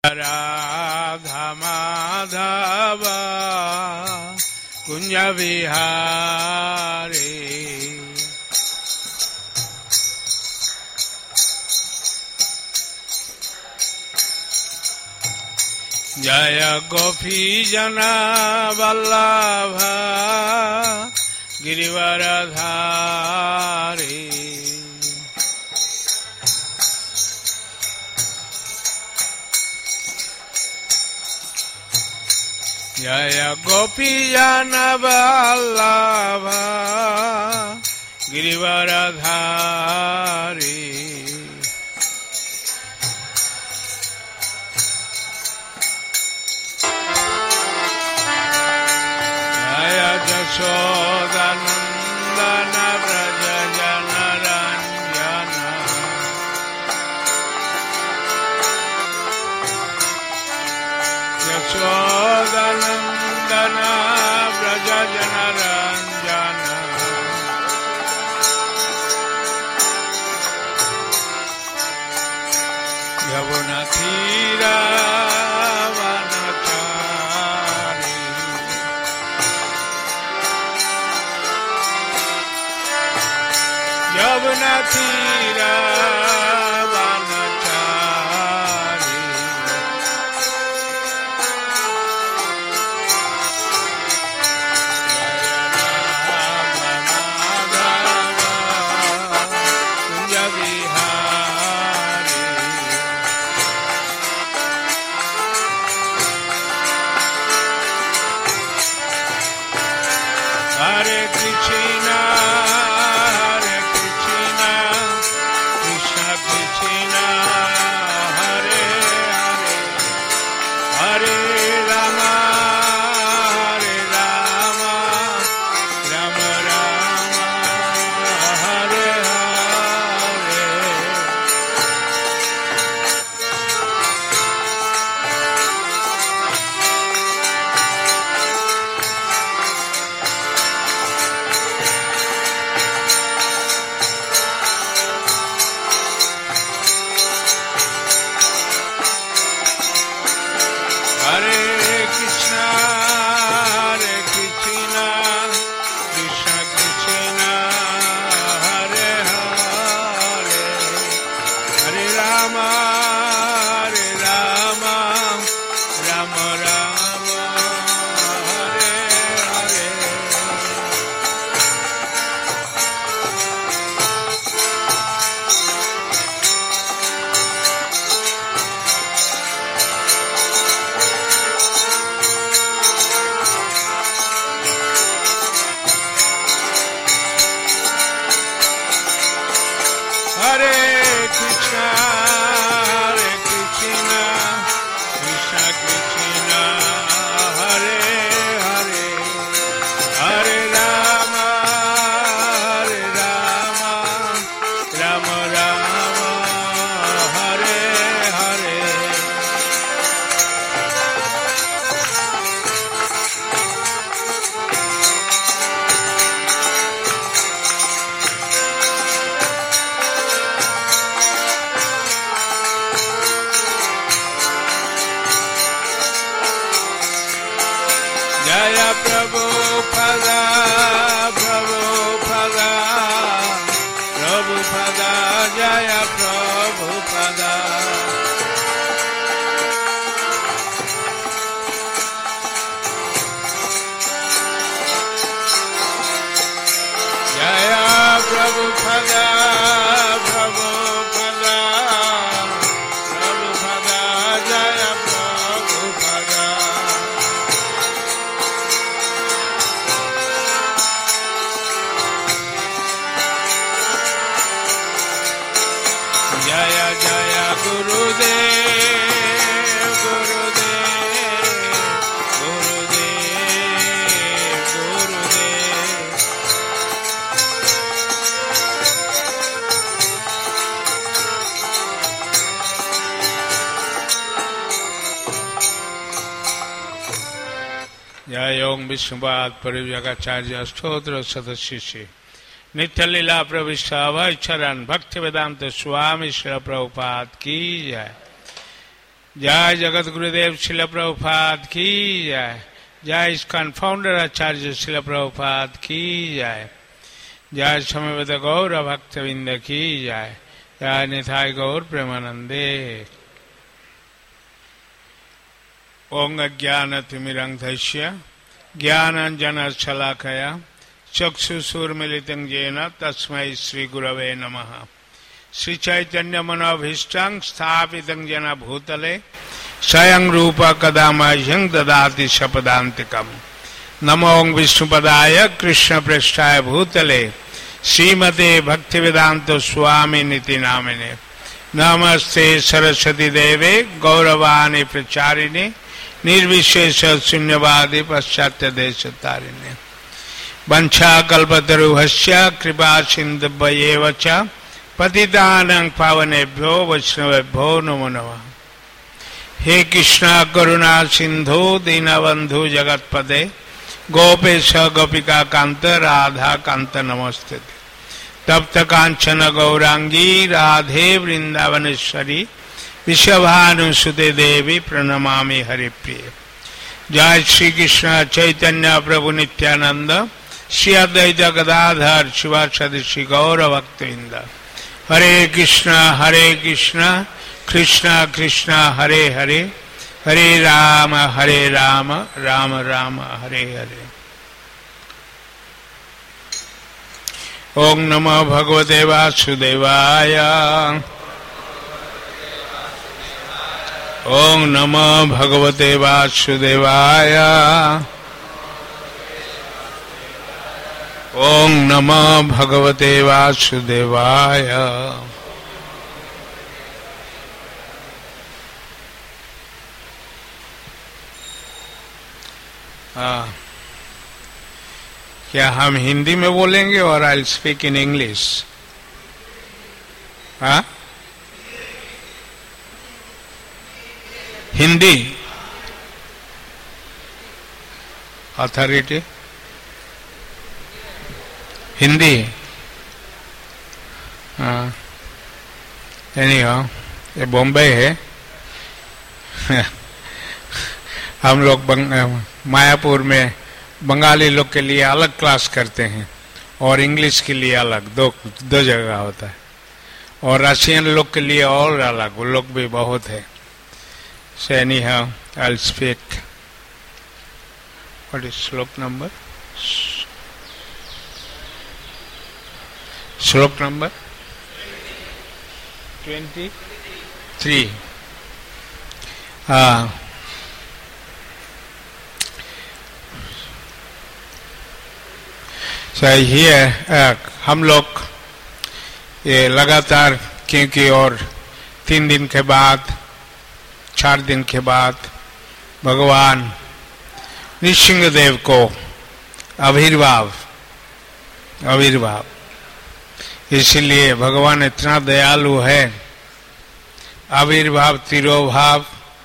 राधा माधव कुंज विहारी जय गोपी जना वल्लभ गिरिवरधारी जय गोपी जन वल्लभ गिरिवरधारी जय यशोदनंदन व्रज जनरंजन यशोदनंदन व्रज जनरंजन यमुना तीरा वनचारी यमुना तीरा Hare Krishna, Krishna Krishna, Hare Hare, Hare Rama, Rama Rama, Hare Hare. Hare Krishna, Krishna Krishna, Hare Hare, Hare Rama, Rama Rama, Hare Hare. Hare Krishna, Krishna Krishna, Hare Hare, Hare Rama, Rama Rama, Hare Hare. Jaya Prabhupada, Prabhupada, Jaya Prabhupada. Jaya Prabhupada, Prabhupada, Jaya Prabhupada. Jaya Jaya Gurudev, Gurudev. Jaya Om Vishnuvad Parivyagacharya Sthodra Sadashishi नित्य लीला प्रविष्टा वै चरण भक्ति वेदांत स्वामी श्री प्रभुपाद की जय। जय जगत गुरुदेव श्रील प्रभुपाद की जय। जय इस्कॉन फाउंडर आचार्य श्रील प्रभुपाद की जय। जय समवेत गौर भक्तविंद की जय। जय निताय गौर प्रेमानंदे। ओम अज्ञानतिमिरन्धस्य ज्ञानाञ्जनशलाकया चक्षुषुर्मिलितं येन तस्मै श्रीगुरवे नमः। श्रीचैतन्यमनोभीष्टं स्थापितं येन भूतले स्वयं रूप कदा मह्यं ददाति शपदान्तिकम्। नमो विष्णुपदाय कृष्णप्रेष्ठाय भूतले श्रीमते भक्तिवेदांत स्वामी निति नामिने। नमस्ते सरस्वती देवे गौरवाणी प्रचारिणे निर्विशेष शून्यवादी पाश्चात्य देश तारिणे। वंशाकल्पतरुभ्यश्च कृपा सिन्धुभ्येव च पतितानां पावनेभ्यो वैष्णवेभ्यो नमो नमः। हे कृष्णा करुणा सिंधु दीनबंधु जगतपते गोपेश गोपिका कांत राधा कांत नमस्ते। तप्त कांचन गौरांगी राधे वृंदावनेश्वरी विश्वभानुसुते देवी प्रणमामि हरिप्रिय। जय श्री कृष्ण चैतन्य प्रभु नित्यानंद श्री अद्वैत गदाधर शिवासादि श्री गौर भक्तवृंद। हरे कृष्ण कृष्ण कृष्ण हरे हरे हरे राम राम राम हरे हरे। ओम नमो भगवते वासुदेवाय। ओम नमो भगवते वासुदेवाय। ओम नमो भगवते वासुदेवाय। क्या हम हिंदी में बोलेंगे और आई स्पीक इन इंग्लिश? हाँ, हिंदी अथॉरिटी हिंदी। हाँ, एनीहाउ ये बॉम्बे है। हम लोग मायापुर में बंगाली लोग के लिए अलग क्लास करते हैं और इंग्लिश के लिए अलग, दो जगह होता है। और रशियन लोग के लिए और अलग, वो लोग भी बहुत है। So anyhow, I'll speak. What is श्लोक number? श्लोक number 23. सही है। हम लोग ये लगातार, क्योंकि और 3 दिन के बाद 4 दिन के बाद भगवान नृसिंहदेव को आविर्भाव, इसलिए भगवान इतना दयालु है। आविर्भाव तिरोभाव,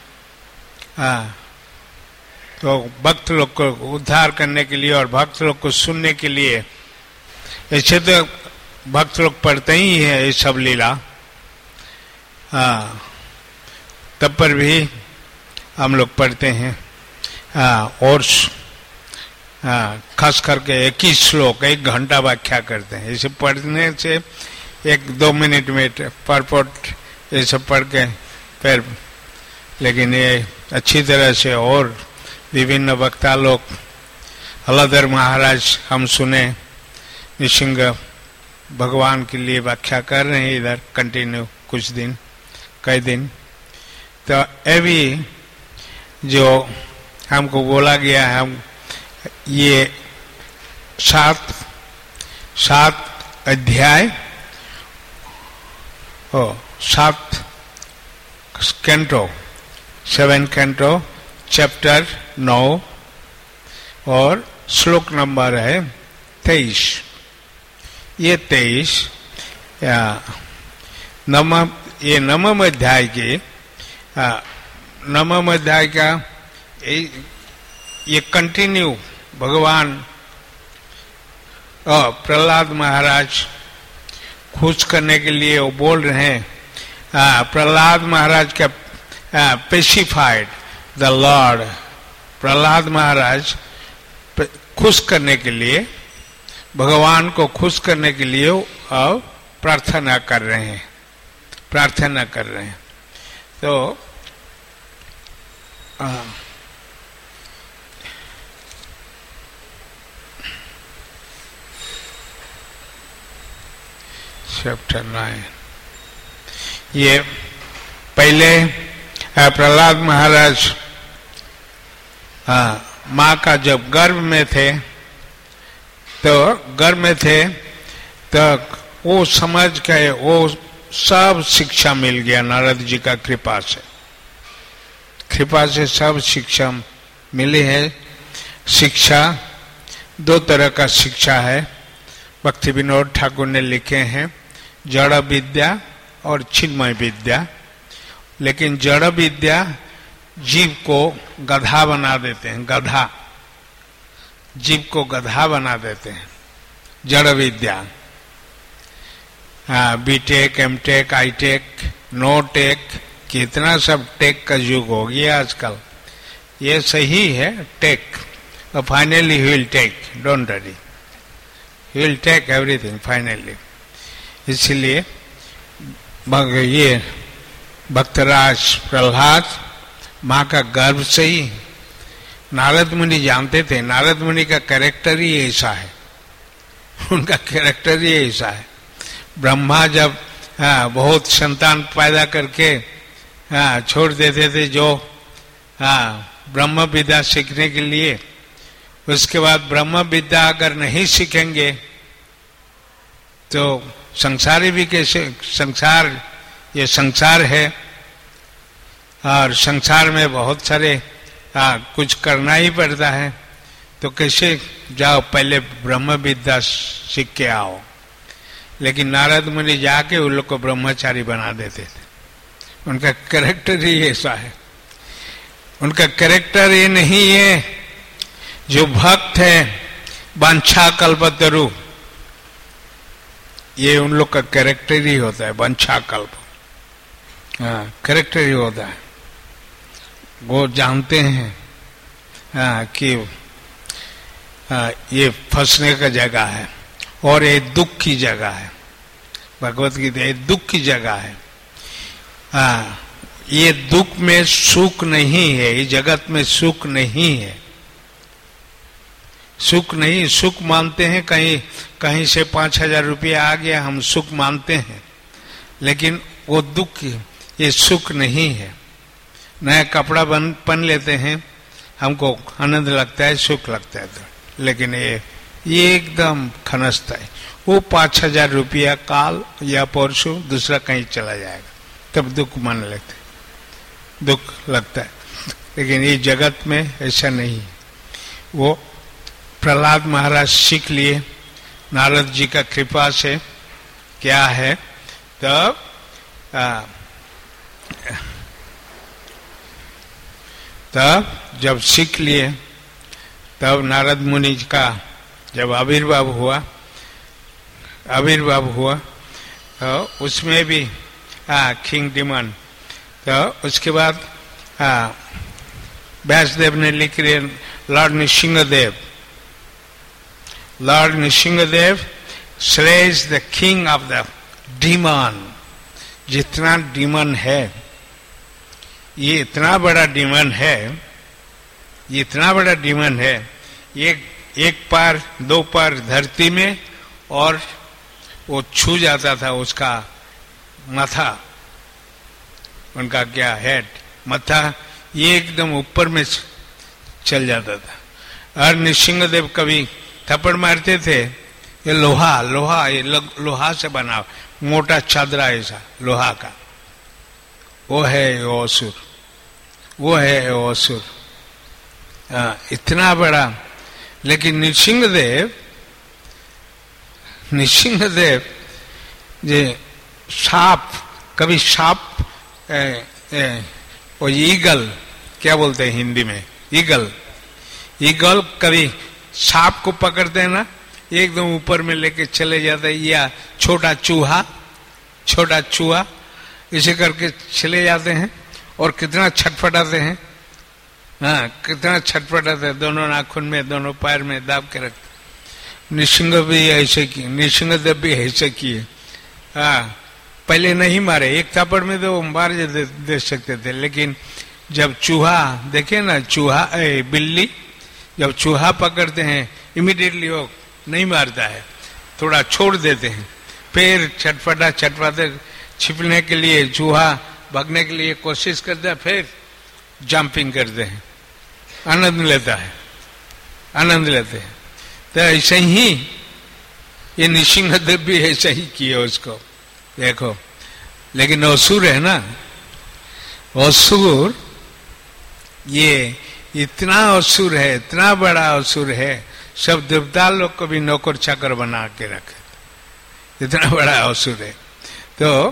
तो भक्त लोग को उद्धार करने के लिए और भक्त लोग को सुनने के लिए, ऐसे तो भक्त लोग पढ़ते ही है ये सब लीला, तब पर भी हम लोग पढ़ते हैं। और खास करके 21 श्लोक 1 घंटा व्याख्या करते हैं। इसे पढ़ने से 1-2 मिनट में परपोर्ट ये सब पढ़ के फिर, लेकिन ये अच्छी तरह से और विभिन्न वक्ता लोग, हलाधर महाराज हम सुने, नृसिंह भगवान के लिए व्याख्या कर रहे हैं इधर कंटिन्यू कुछ दिन, कई दिन। तो अभी जो हमको बोला गया है, हम ये 7 अध्याय 7 कैंटो 7 कैंटो चैप्टर 9 और श्लोक नंबर है 23। ये 23 नवम अध्याय के नवम अध्याय का ये कंटिन्यू भगवान प्रहलाद महाराज खुश करने के लिए वो बोल रहे हैं। प्रहलाद महाराज का pacified the lord. Prahlad Maharaj खुश करने के लिए, भगवान को खुश करने के लिए अब प्रार्थना कर रहे हैं, प्रार्थना कर रहे हैं। तो चैप्टर 9 ये पहले प्रहलाद महाराज माँ का जब गर्भ में थे, तो गर्भ में थे तो वो समझ गए, वो सब शिक्षा मिल गया नारद जी का कृपा से, कृपा से सब शिक्षा मिली है। शिक्षा दो तरह का शिक्षा है, भक्ति विनोद ठाकुर ने लिखे हैं, जड़ विद्या और चिन्मय विद्या। लेकिन जड़ विद्या जीव को गधा बना देते हैं, गधा, जीव को गधा बना देते हैं जड़ विद्या। BTech, MTech, ITech, no tech, कितना सब टेक का युग हो गया आजकल। ये सही है टेक, और finally he will take, don't worry, he will take everything finally. इसलिए ये भक्तराज प्रहलाद माँ का गर्भ से ही नारद मुनि जानते थे, नारद मुनि का कैरेक्टर ही ऐसा है, उनका कैरेक्टर ही ऐसा है। ब्रह्मा जब बहुत संतान पैदा करके छोड़ देते थे जो ब्रह्म विद्या सीखने के लिए, उसके बाद ब्रह्म विद्या अगर नहीं सीखेंगे तो संसारी भी कैसे, संसार ये संसार है और संसार में बहुत सारे कुछ करना ही पड़ता है, तो कैसे जाओ, पहले ब्रह्म विद्या सीख के आओ। लेकिन नारद मुनि जाके उन लोग को ब्रह्मचारी बना देते थे। उनका कैरेक्टर ही ऐसा है, उनका कैरेक्टर ये नहीं है जो भक्त है वांछा कल्पतरु, ये उन लोग का कैरेक्टर ही होता है, वांछा कल्प, कैरेक्टर ही होता है। वो जानते हैं कि ये फंसने का जगह है और ये दुख की जगह है। भगवत गीता ये दुख की जगह है। ये दुख में सुख नहीं है, ये जगत में सुख नहीं है, सुख नहीं, सुख मानते हैं कहीं कहीं से 5,000 रुपया आ गया हम सुख मानते हैं, लेकिन वो दुख, ये सुख नहीं है। नया कपड़ा पहन लेते हैं, हमको आनंद लगता है, सुख लगता है, तो लेकिन ये एकदम खनस्ता है। वो 5,000 रुपया काल या परसों दूसरा कहीं चला जाएगा, तब दुख मान लेते, दुख लगता है। लेकिन ये जगत में ऐसा नहीं है। वो प्रहलाद महाराज सीख लिए नारद जी का कृपा से, क्या है, तब तब जब सीख लिए, तब नारद मुनि का जब आविर्भाव हुआ तो उसमें भी किंग डिमांड, तो उसके बाद व्यासदेव ने लिख रहे lord Nrisimhadeva slays the king of the demon. जितना डीमन है, ये इतना बड़ा डीमन है, ये इतना बड़ा डीमन है, एक पैर 2 पैर धरती में, और वो छू जाता था उसका माथा, उनका क्या हेड, माथा ये एकदम ऊपर में चल जाता था। और नृसिंहदेव कभी थप्पड़ मारते थे, ये लोहा ये लोहा से बना मोटा चादरा ऐसा लोहा का, वो है वो असुर, वो है वो असुर, इतना बड़ा। लेकिन नृसिंहदेव जे सांप, कभी सांप वो ईगल, क्या बोलते हैं हिंदी में, ईगल कभी सांप को पकड़ते हैं ना, एकदम ऊपर में लेके चले जाता है, या छोटा चूहा इसे करके चले जाते हैं, और कितना छटपटाते हैं, हाँ कितना छटपटाते हैं, दोनों नाखून में दोनों पैर में दाब के रखते। नृसिंह भी ऐसे किए, नृसिंहदेव भी ऐसे किए। हाँ पहले नहीं मारे, एक थापड़ में तो मार दे सकते थे, लेकिन जब चूहा देखे ना, चूहा बिल्ली जब चूहा पकड़ते हैं इमीडिएटली वो नहीं मारता है, थोड़ा छोड़ देते हैं, फिर छटपटाते छिपने के लिए, चूहा भागने के लिए कोशिश करता है, फिर जंपिंग करते हैं, आनंद लेता है, आनंद लेते हैं। तो ऐसे ही ये नृसिंहदेव भी ऐसे ही किए उसको, देखो। लेकिन असुर है ना, असुर ये इतना असुर है, इतना बड़ा असुर है, सब देवता लोग को भी नौकर चाकर बना के रखे, इतना बड़ा असुर है। तो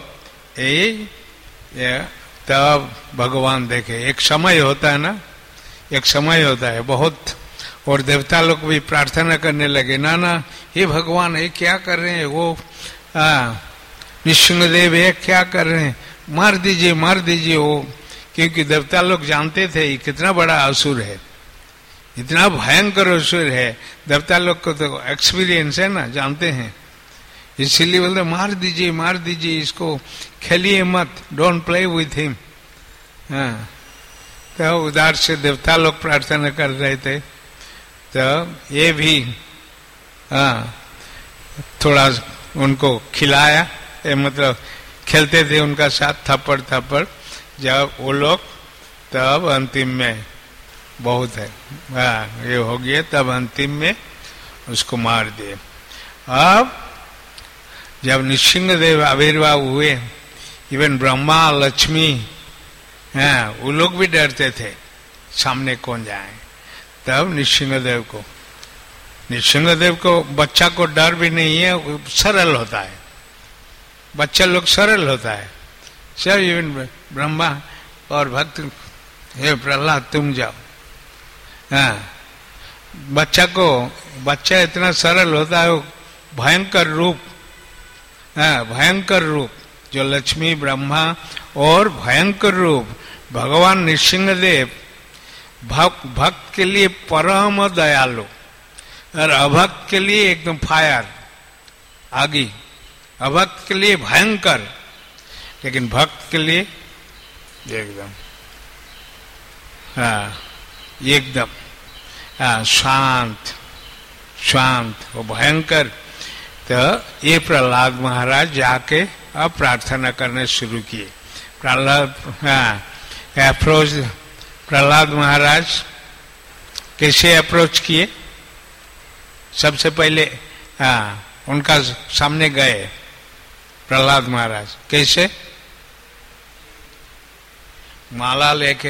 तब भगवान देखे, एक समय होता है ना, एक समय होता है बहुत, और देवता लोग भी प्रार्थना करने लगे, ना ना हे भगवान ये क्या कर रहे हैं, वो नृसिंहदेव ये क्या कर रहे हैं, मार दीजिए वो, क्योंकि देवता लोग जानते थे ये कितना बड़ा असुर है, इतना भयंकर असुर है। देवता लोग को तो एक्सपीरियंस है ना, जानते हैं, इसीलिए बोलते मार दीजिए इसको, खेलिए मत, डोंट प्ले विथ हिम। हाँ तो उधर से देवता लोग प्रार्थना कर रहे थे, तो ये भी हाँ थोड़ा उनको खिलाया, मतलब खेलते थे उनका साथ थप्पड़, जब वो लोग तब अंतिम में बहुत है, हाँ ये हो गया, तब अंतिम में उसको मार दिए। अब जब नृसिंहदेव आविर्भाव हुए, इवन ब्रह्मा लक्ष्मी, हाँ वो लोग भी डरते थे सामने कौन जाए, तब नृसिंहदेव को बच्चा को डर भी नहीं है, सरल होता है, बच्चा लोग सरल होता है, सर इवन ब्रह्मा और भक्त, हे प्रहलाद तुम जाओ। हाँ बच्चा इतना सरल होता है, भयंकर रूप, हाँ भयंकर रूप, जो लक्ष्मी ब्रह्मा और भयंकर रूप भगवान नृसिंहदेव भक्त के लिए परम दयालु और अभक्त के लिए एकदम फायर आगी, अभक्त के लिए भयंकर, लेकिन भक्त के लिए एकदम हाँ एकदम हाँ शांत वो भयंकर। तो ये प्रहलाद महाराज जाके अब प्रार्थना करने शुरू किए। प्रहलाद महाराज कैसे अप्रोच किए, सबसे पहले उनका सामने गए प्रहलाद महाराज, कैसे, माला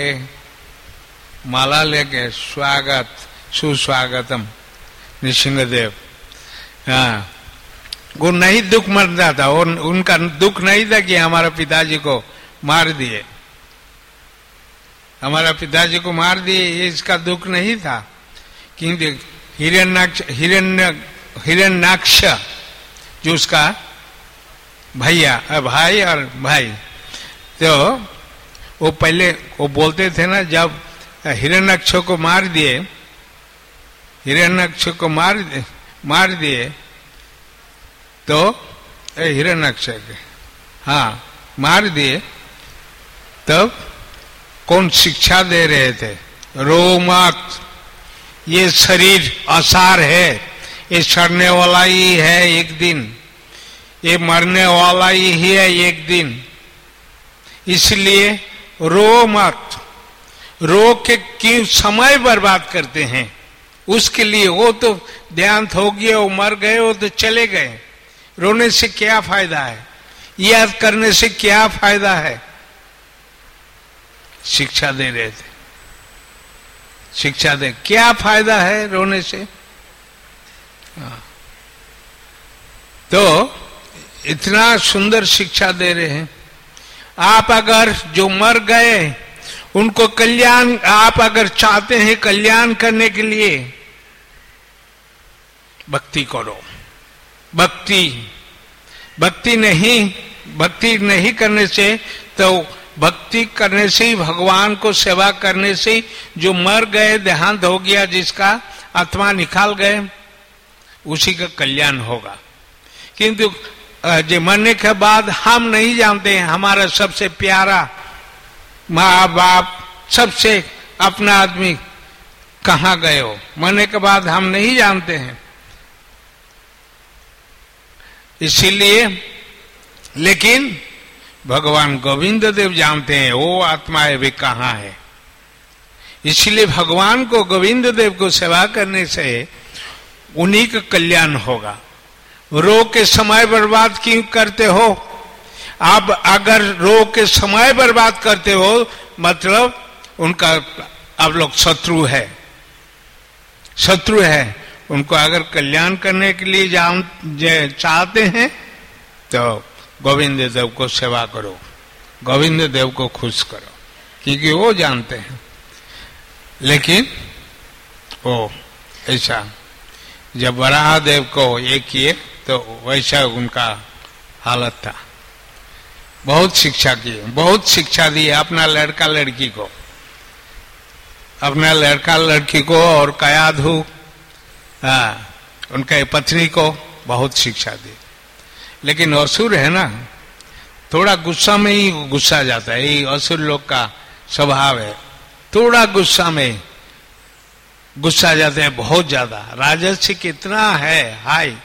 लेके स्वागत सुस्वागतम नृसिंहदेव। हाँ वो नहीं दुख मरता था, उनका दुख नहीं था कि हमारा पिताजी को मार दिए, हमारा पिताजी को मार दिए, ये इसका दुख नहीं था। क्योंकि हिरण्याक्ष जो उसका भाई और भाई, तो वो पहले वो बोलते थे ना, जब हिरण्याक्ष को मार दिए, हिरण्याक्ष को मार दिए तो हिरण्याक्ष हाँ मार दिए, तब कौन शिक्षा दे रहे थे, रो मत, ये शरीर असार है, ये सड़ने वाला ही है एक दिन, ये मरने वाला ही है एक दिन, इसलिए रो मत। रो के क्यों समय बर्बाद करते हैं, उसके लिए वो तो देहांत हो गया, वो मर गए, वो तो चले गए, रोने से क्या फायदा है, याद करने से क्या फायदा है। शिक्षा दे रहे थे, शिक्षा दे, क्या फायदा है रोने से। तो इतना सुंदर शिक्षा दे रहे हैं। आप अगर जो मर गए उनको कल्याण, आप अगर चाहते हैं कल्याण करने के लिए, भक्ति करो। भक्ति नहीं करने से तो भक्ति करने से ही, भगवान को सेवा करने से ही जो मर गए, देहांत हो गया, जिसका आत्मा निकाल गए, उसी का कल्याण होगा। किंतु जो मरने के बाद हम नहीं जानते हैं हमारा सबसे प्यारा माँ बाप, सबसे अपना आदमी कहाँ गए हो, मरने के बाद हम नहीं जानते हैं। इसीलिए, लेकिन भगवान गोविंद देव जानते हैं वो आत्माएं भी कहाँ है। इसलिए भगवान को, गोविंद देव को सेवा करने से उन्हीं का कल्याण होगा। रो के समय बर्बाद क्यों करते हो? आप अगर रो के समय बर्बाद करते हो, मतलब उनका आप लोग शत्रु है, शत्रु है। उनको अगर कल्याण करने के लिए चाहते हैं तो गोविंद देव को सेवा करो, गोविंद देव को खुश करो, क्योंकि वो जानते हैं। लेकिन वो ऐसा जब वराह देव को ये किए तो वैसा उनका हालत था। बहुत शिक्षा की, बहुत शिक्षा दी अपना लड़का लड़की को, अपना लड़का लड़की को और कयाधु उनका पत्नी को बहुत शिक्षा दी। लेकिन असुर है ना, थोड़ा गुस्सा में ही गुस्सा जाता है, ये असुर लोग का स्वभाव है। थोड़ा गुस्सा में गुस्सा जाते हैं, बहुत ज्यादा। राजस्य कितना है हाई,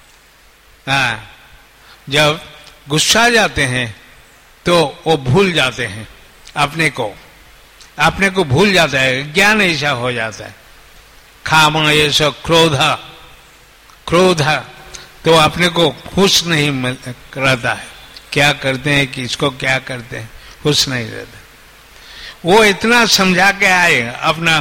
जब गुस्सा जाते हैं तो वो भूल जाते हैं अपने को भूल जाता है, ज्ञान ऐसा हो जाता है। काम ये सब क्रोध तो अपने को खुश नहीं रहता है, क्या करते हैं, किसको क्या करते हैं, खुश नहीं रहता। वो इतना समझा के आए अपना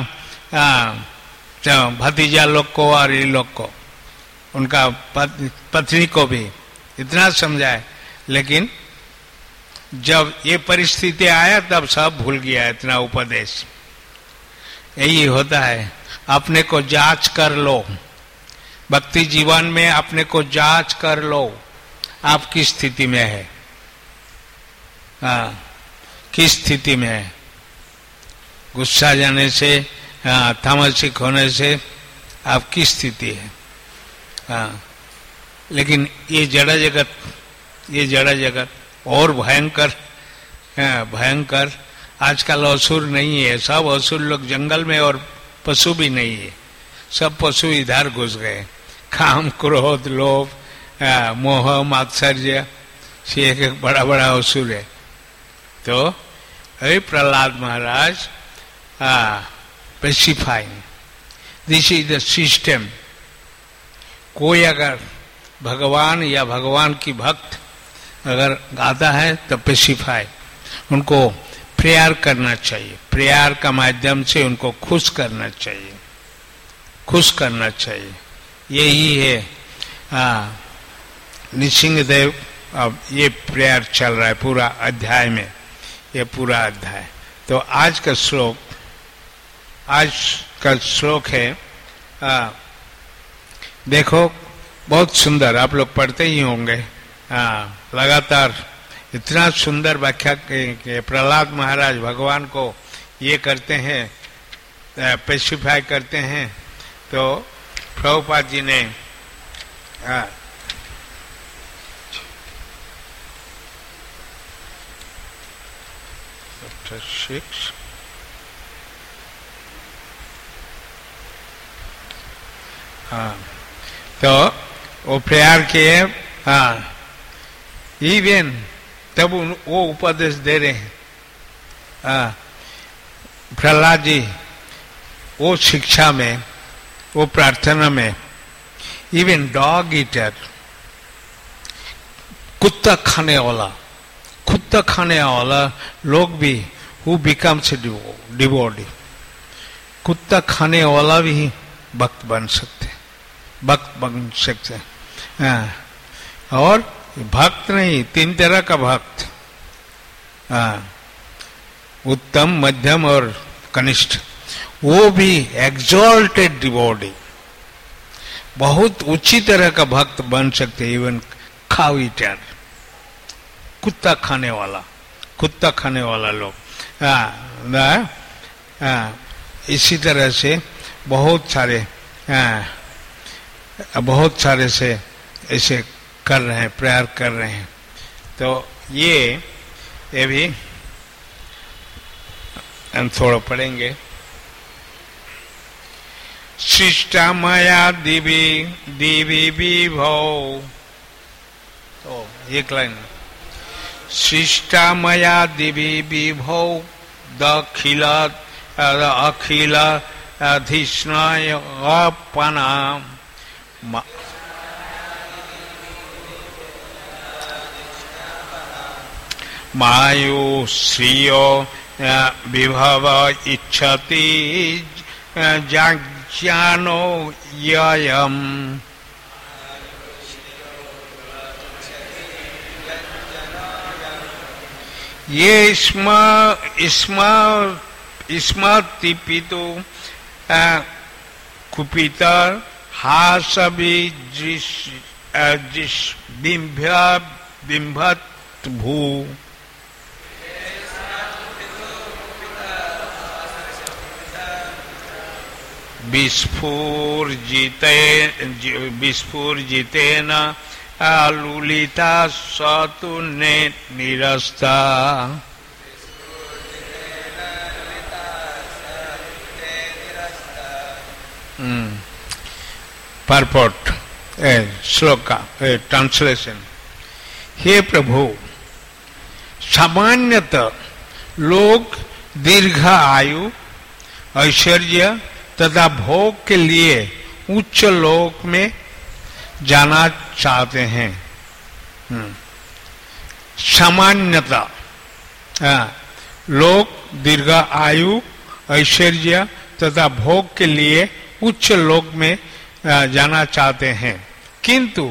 भतीजा लोग को और ये लोग को, उनका पत्नी को भी इतना समझाए, लेकिन जब ये परिस्थिति आया तब सब भूल गया इतना उपदेश। यही होता है, अपने को जांच कर लो, भक्ति जीवन में अपने को जांच कर लो, आप किस स्थिति में है, किस स्थिति में है। गुस्सा जाने से, तामसिक होने से आप किस स्थिति है। लेकिन ये जड़ जगत और भयंकर भयंकर। आजकल असुर नहीं है, सब असुर लोग जंगल में, और पशु भी नहीं है, सब पशु इधर घुस गए। काम, क्रोध, लोभ, मोह, मात्सर्य से एक बड़ा बड़ा असुर है। तो हे Prahlad Maharaj, specifying this is the system. कोई अगर भगवान या भगवान की भक्त अगर गाता है तो स्पेसिफाई, उनको प्रेयर करना चाहिए, प्रेयर का माध्यम से उनको खुश करना चाहिए, खुश करना चाहिए। यही है नृसिंहदेव। अब ये प्रेयर चल रहा है पूरा अध्याय में, ये पूरा अध्याय। तो आज का श्लोक है, देखो बहुत सुंदर, आप लोग पढ़ते ही होंगे, लगातार इतना सुंदर व्याख्या के प्रहलाद महाराज भगवान को ये करते हैं, स्पेसिफाई करते हैं। तो प्रभुपाद जी ने चैप्टर 6 तो वो प्रेयर किए, इवन तब वो उपदेश दे रहे हैं प्रहलाद जी, वो शिक्षा में, वो प्रार्थना में। इवन डॉग ईटर, कुत्ता खाने वाला लोग भी, हु बिकम्स डिवोटी, कुत्ता खाने वाला भी भक्त बन सकते हैं। और भक्त नहीं, 3 तरह का भक्त, उत्तम, मध्यम और कनिष्ठ। वो भी एग्जॉल्टेड डिवोटी, बहुत ऊंची तरह का भक्त बन सकते। इवन काउ ईटर, कुत्ता खाने वाला, कुत्ता खाने वाला लोग। इसी तरह से बहुत सारे से ऐसे कर रहे हैं, प्रेयर कर रहे हैं। तो ये भी हम थोड़ा पढ़ेंगे। शिष्टामया दिवी विभो, तो एक लाइन, शिष्टामया दिवी विभो अखिल अधिष्णाय अपनाम मायु श्रियो विभव इच्छति ज्ञानो ययम्। ये स्मृतिपितु कुपित हासवि बिंभत भू। विस्फुर्जितेन लुलिता सतु निरस्ता। परपोर्ट श्लोक का ट्रांसलेशन। हे प्रभु, सामान्यतः लोग दीर्घ आयु, ऐश्वर्य तथा भोग के लिए उच्च लोक में जाना चाहते हैं। सामान्यतः लोग दीर्घ आयु, ऐश्वर्य तथा भोग के लिए उच्च लोक में जाना चाहते हैं, किंतु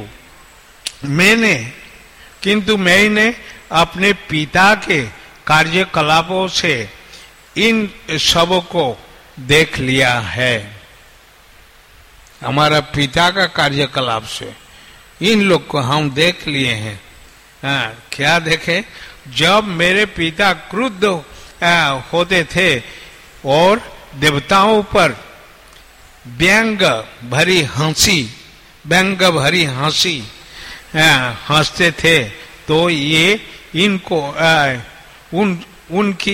मैंने अपने पिता के कार्यकलापों से इन सब को देख लिया है। हमारा पिता का कार्यकलाप से इन लोग को हम देख लिए हैं। क्या देखे? जब मेरे पिता क्रुद्ध होते थे और देवताओं पर व्यंग भरी हंसी हंसते थे, तो ये इनको उनकी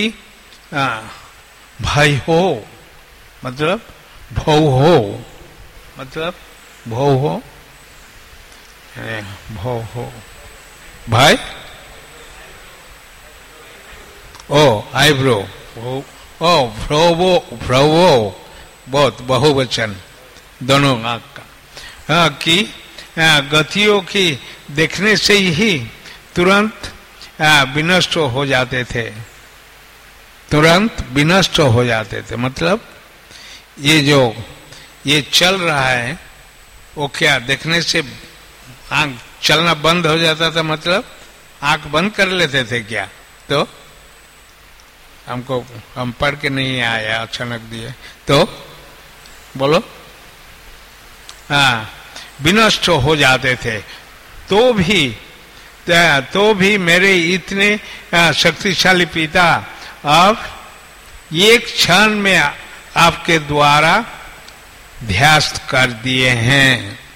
भय हो, मतलब भव हो, भाई ओ आईब्रो, ओ भ्रवो बहुत बहुवचन दोनों आंख का कि गतियों की देखने से ही तुरंत विनष्ट हो जाते थे। मतलब ये चल रहा है, वो क्या देखने से आंख चलना बंद हो जाता था, मतलब आंख बंद कर लेते थे क्या? तो हम पढ़ के नहीं आया, अचानक दिए तो बोलो। विनष्ट हो जाते थे, तो भी मेरे इतने शक्तिशाली पिता अब एक क्षण में आपके द्वारा ध्यास्त कर दिए हैं।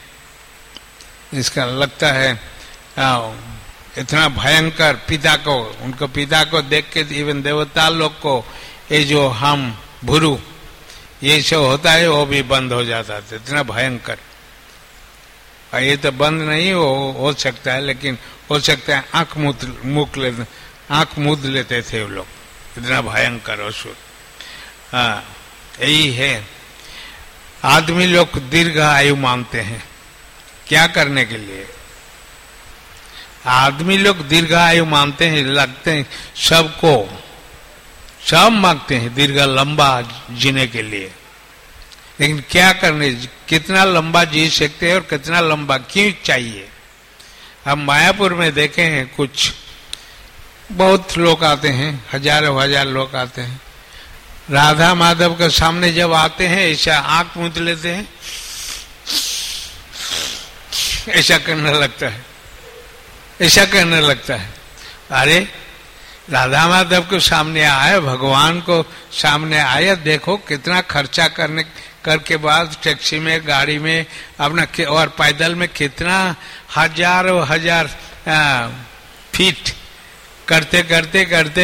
इसका लगता है इतना भयंकर पिता को, उनको पिता को देख के इवन देवता लोग को ये जो हम भुरु ये सब होता है वो भी बंद हो जाता था, इतना भयंकर। और ये तो बंद नहीं हो सकता है, लेकिन हो सकता है आंख मूंद लेते थे वो लोग, इतना भयंकर असुर। यही है, आदमी लोग दीर्घ आयु मांगते हैं। क्या करने के लिए? आदमी लोग दीर्घ आयु मांगते हैं, लगते हैं सब मांगते हैं दीर्घ लंबा जीने के लिए, लेकिन क्या करने, कितना लंबा जी सकते हैं और कितना लंबा क्यों चाहिए? हम मायापुर में देखे हैं, कुछ बहुत लोग आते हैं, हजारों हजार लोग आते हैं, राधा माधव के सामने जब आते हैं ऐसा आंख मूंद लेते हैं, ऐसा करने लगता है। अरे राधा माधव को सामने आए, भगवान को सामने आया, देखो कितना खर्चा करके बाद टैक्सी में, गाड़ी में अपना और पैदल में कितना हजारों हजार फीट करते करते करते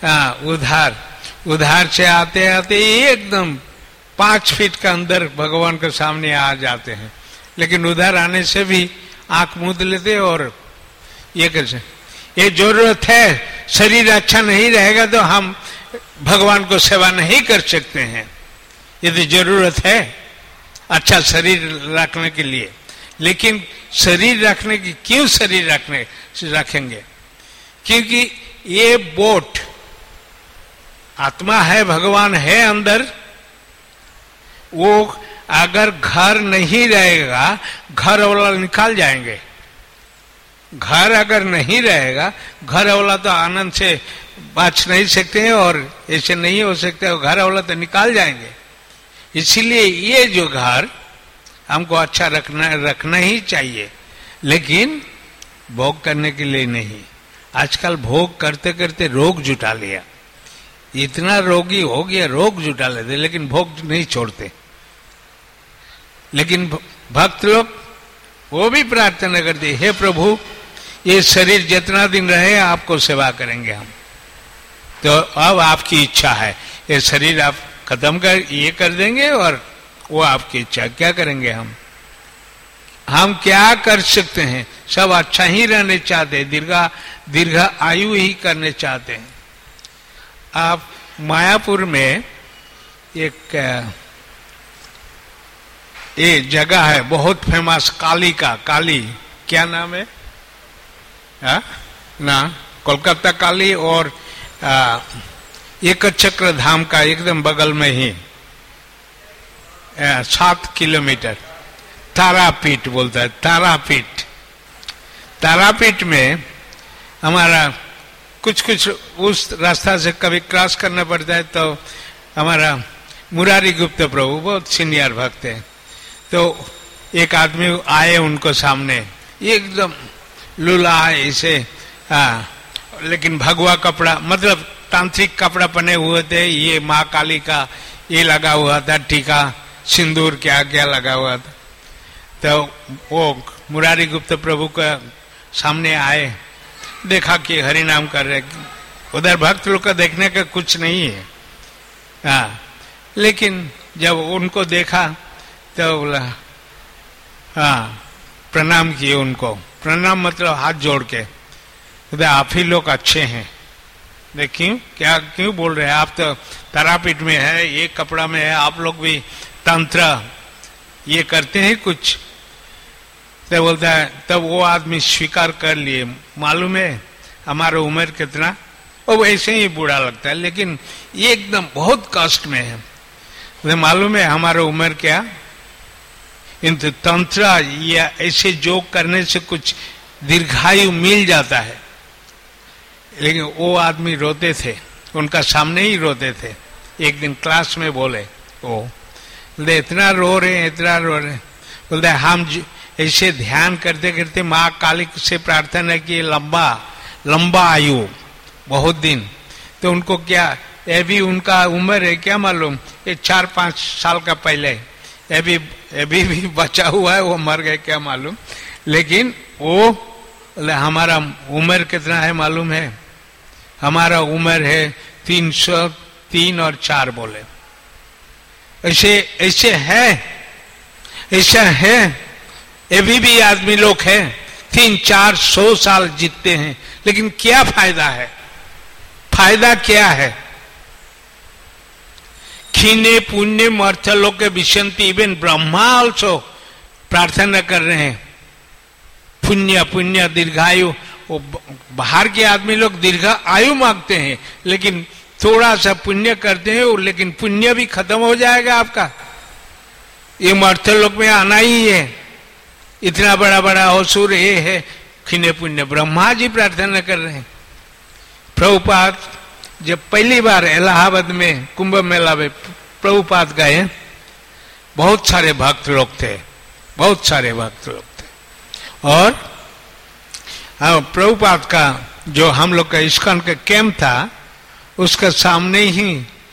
उधार से आते आते एकदम 5 फीट के अंदर भगवान के सामने आ जाते हैं। लेकिन उधर आने से भी आंख मूंद लेते और ये कैसे, ये जरूरत है, शरीर अच्छा नहीं रहेगा तो हम भगवान को सेवा नहीं कर सकते हैं। ये तो जरूरत है अच्छा शरीर रखने के लिए। लेकिन शरीर रखने की क्यों शरीर रखेंगे? क्योंकि ये बोट आत्मा है, भगवान है अंदर, वो अगर घर नहीं रहेगा घर वाला निकाल जाएंगे। घर अगर नहीं रहेगा घर वाला तो आनंद से बच नहीं सकते हैं और ऐसे नहीं हो सकते, घर वाला तो निकाल जाएंगे। इसीलिए ये जो घर हमको अच्छा रखना ही चाहिए, लेकिन भोग करने के लिए नहीं। आजकल भोग करते करते रोग जुटा लिया, इतना रोगी हो गया, रोग जुटा लेते, लेकिन भोग नहीं छोड़ते। लेकिन भक्त लोग वो भी प्रार्थना करते, हे प्रभु ये शरीर जितना दिन रहे आपको सेवा करेंगे हम, तो अब आपकी इच्छा है, ये शरीर आप खत्म कर देंगे और वो आपकी इच्छा, क्या करेंगे हम क्या कर सकते हैं? सब अच्छा ही रहने चाहते हैं, दीर्घ आयु ही करने चाहते हैं। आप मायापुर में एक ये जगह है बहुत फेमस, काली क्या नाम है ना, कोलकाता काली और एक चक्र धाम का एकदम बगल में ही 7 किलोमीटर तारापीठ बोलता है। तारापीठ में हमारा कुछ उस रास्ता से कभी क्रॉस करना पड़ता है, तो हमारा मुरारी गुप्त प्रभु बहुत सीनियर भक्त है, तो एक आदमी आए उनको सामने, एकदम लूला ऐसे, लेकिन भगवा कपड़ा, मतलब तांत्रिक कपड़ा पहने हुए थे, ये माँ काली का ये लगा हुआ था, टीका सिंदूर क्या क्या लगा हुआ था। तो वो मुरारी गुप्त प्रभु का सामने आए, देखा कि हरि नाम कर रहे, उधर भक्त लोग का देखने का कुछ नहीं है, लेकिन जब उनको देखा तो बोला प्रणाम किए उनको, प्रणाम मतलब हाथ जोड़ के, आप ही लोग अच्छे हैं। क्यों बोल रहे हैं? आप तो तारापीठ में है, ये कपड़ा में है, आप लोग भी तंत्र ये करते हैं कुछ? तो बोलता है, तब वो आदमी स्वीकार कर लिए, मालूम है हमारा उम्र कितना, और ऐसे ही बूढ़ा लगता है, लेकिन ये एकदम बहुत कष्ट में है। तो मालूम है हमारा उम्र क्या? किंतु तंत्र या ऐसे जोग करने से कुछ दीर्घायु मिल जाता है। लेकिन वो आदमी रोते थे, उनका सामने ही रोते थे। एक दिन क्लास में बोले, वो बोलते इतना रो रहे, बोलते हम ऐसे ध्यान करते करते माँ काली से प्रार्थना की लंबा आयु, बहुत दिन। तो उनको क्या अभी उनका उम्र है क्या मालूम, ये 4-5 साल का पहले, अभी भी बचा हुआ है, वो मर गए क्या मालूम। लेकिन वो हमारा उम्र कितना है मालूम है? हमारा उम्र है 303 और 4 बोले। ऐसे है अभी भी आदमी लोग हैं 300-400 साल जीतते हैं, लेकिन क्या फायदा है? फायदा क्या है? क्षीणे पुण्य मर्थलोके विशंति, इवन ब्रह्मा ऑल्सो प्रार्थना कर रहे हैं पुण्य दीर्घायु। वो बाहर के आदमी लोग दीर्घ आयु मांगते हैं, लेकिन थोड़ा सा पुण्य करते हैं, लेकिन पुण्य भी खत्म हो जाएगा आपका। ये मर्थलोक में आना ही है, इतना बड़ा असुर ये है, क्षीणे पुण्य। ब्रह्मा जी प्रार्थना कर रहे हैं। प्रभुपाद जब पहली बार इलाहाबाद में कुंभ मेला में प्रभुपाद गए, बहुत सारे भक्त लोग थे, और प्रभुपाद का जो हम लोग का इस्कॉन का कैंप था, उसका सामने ही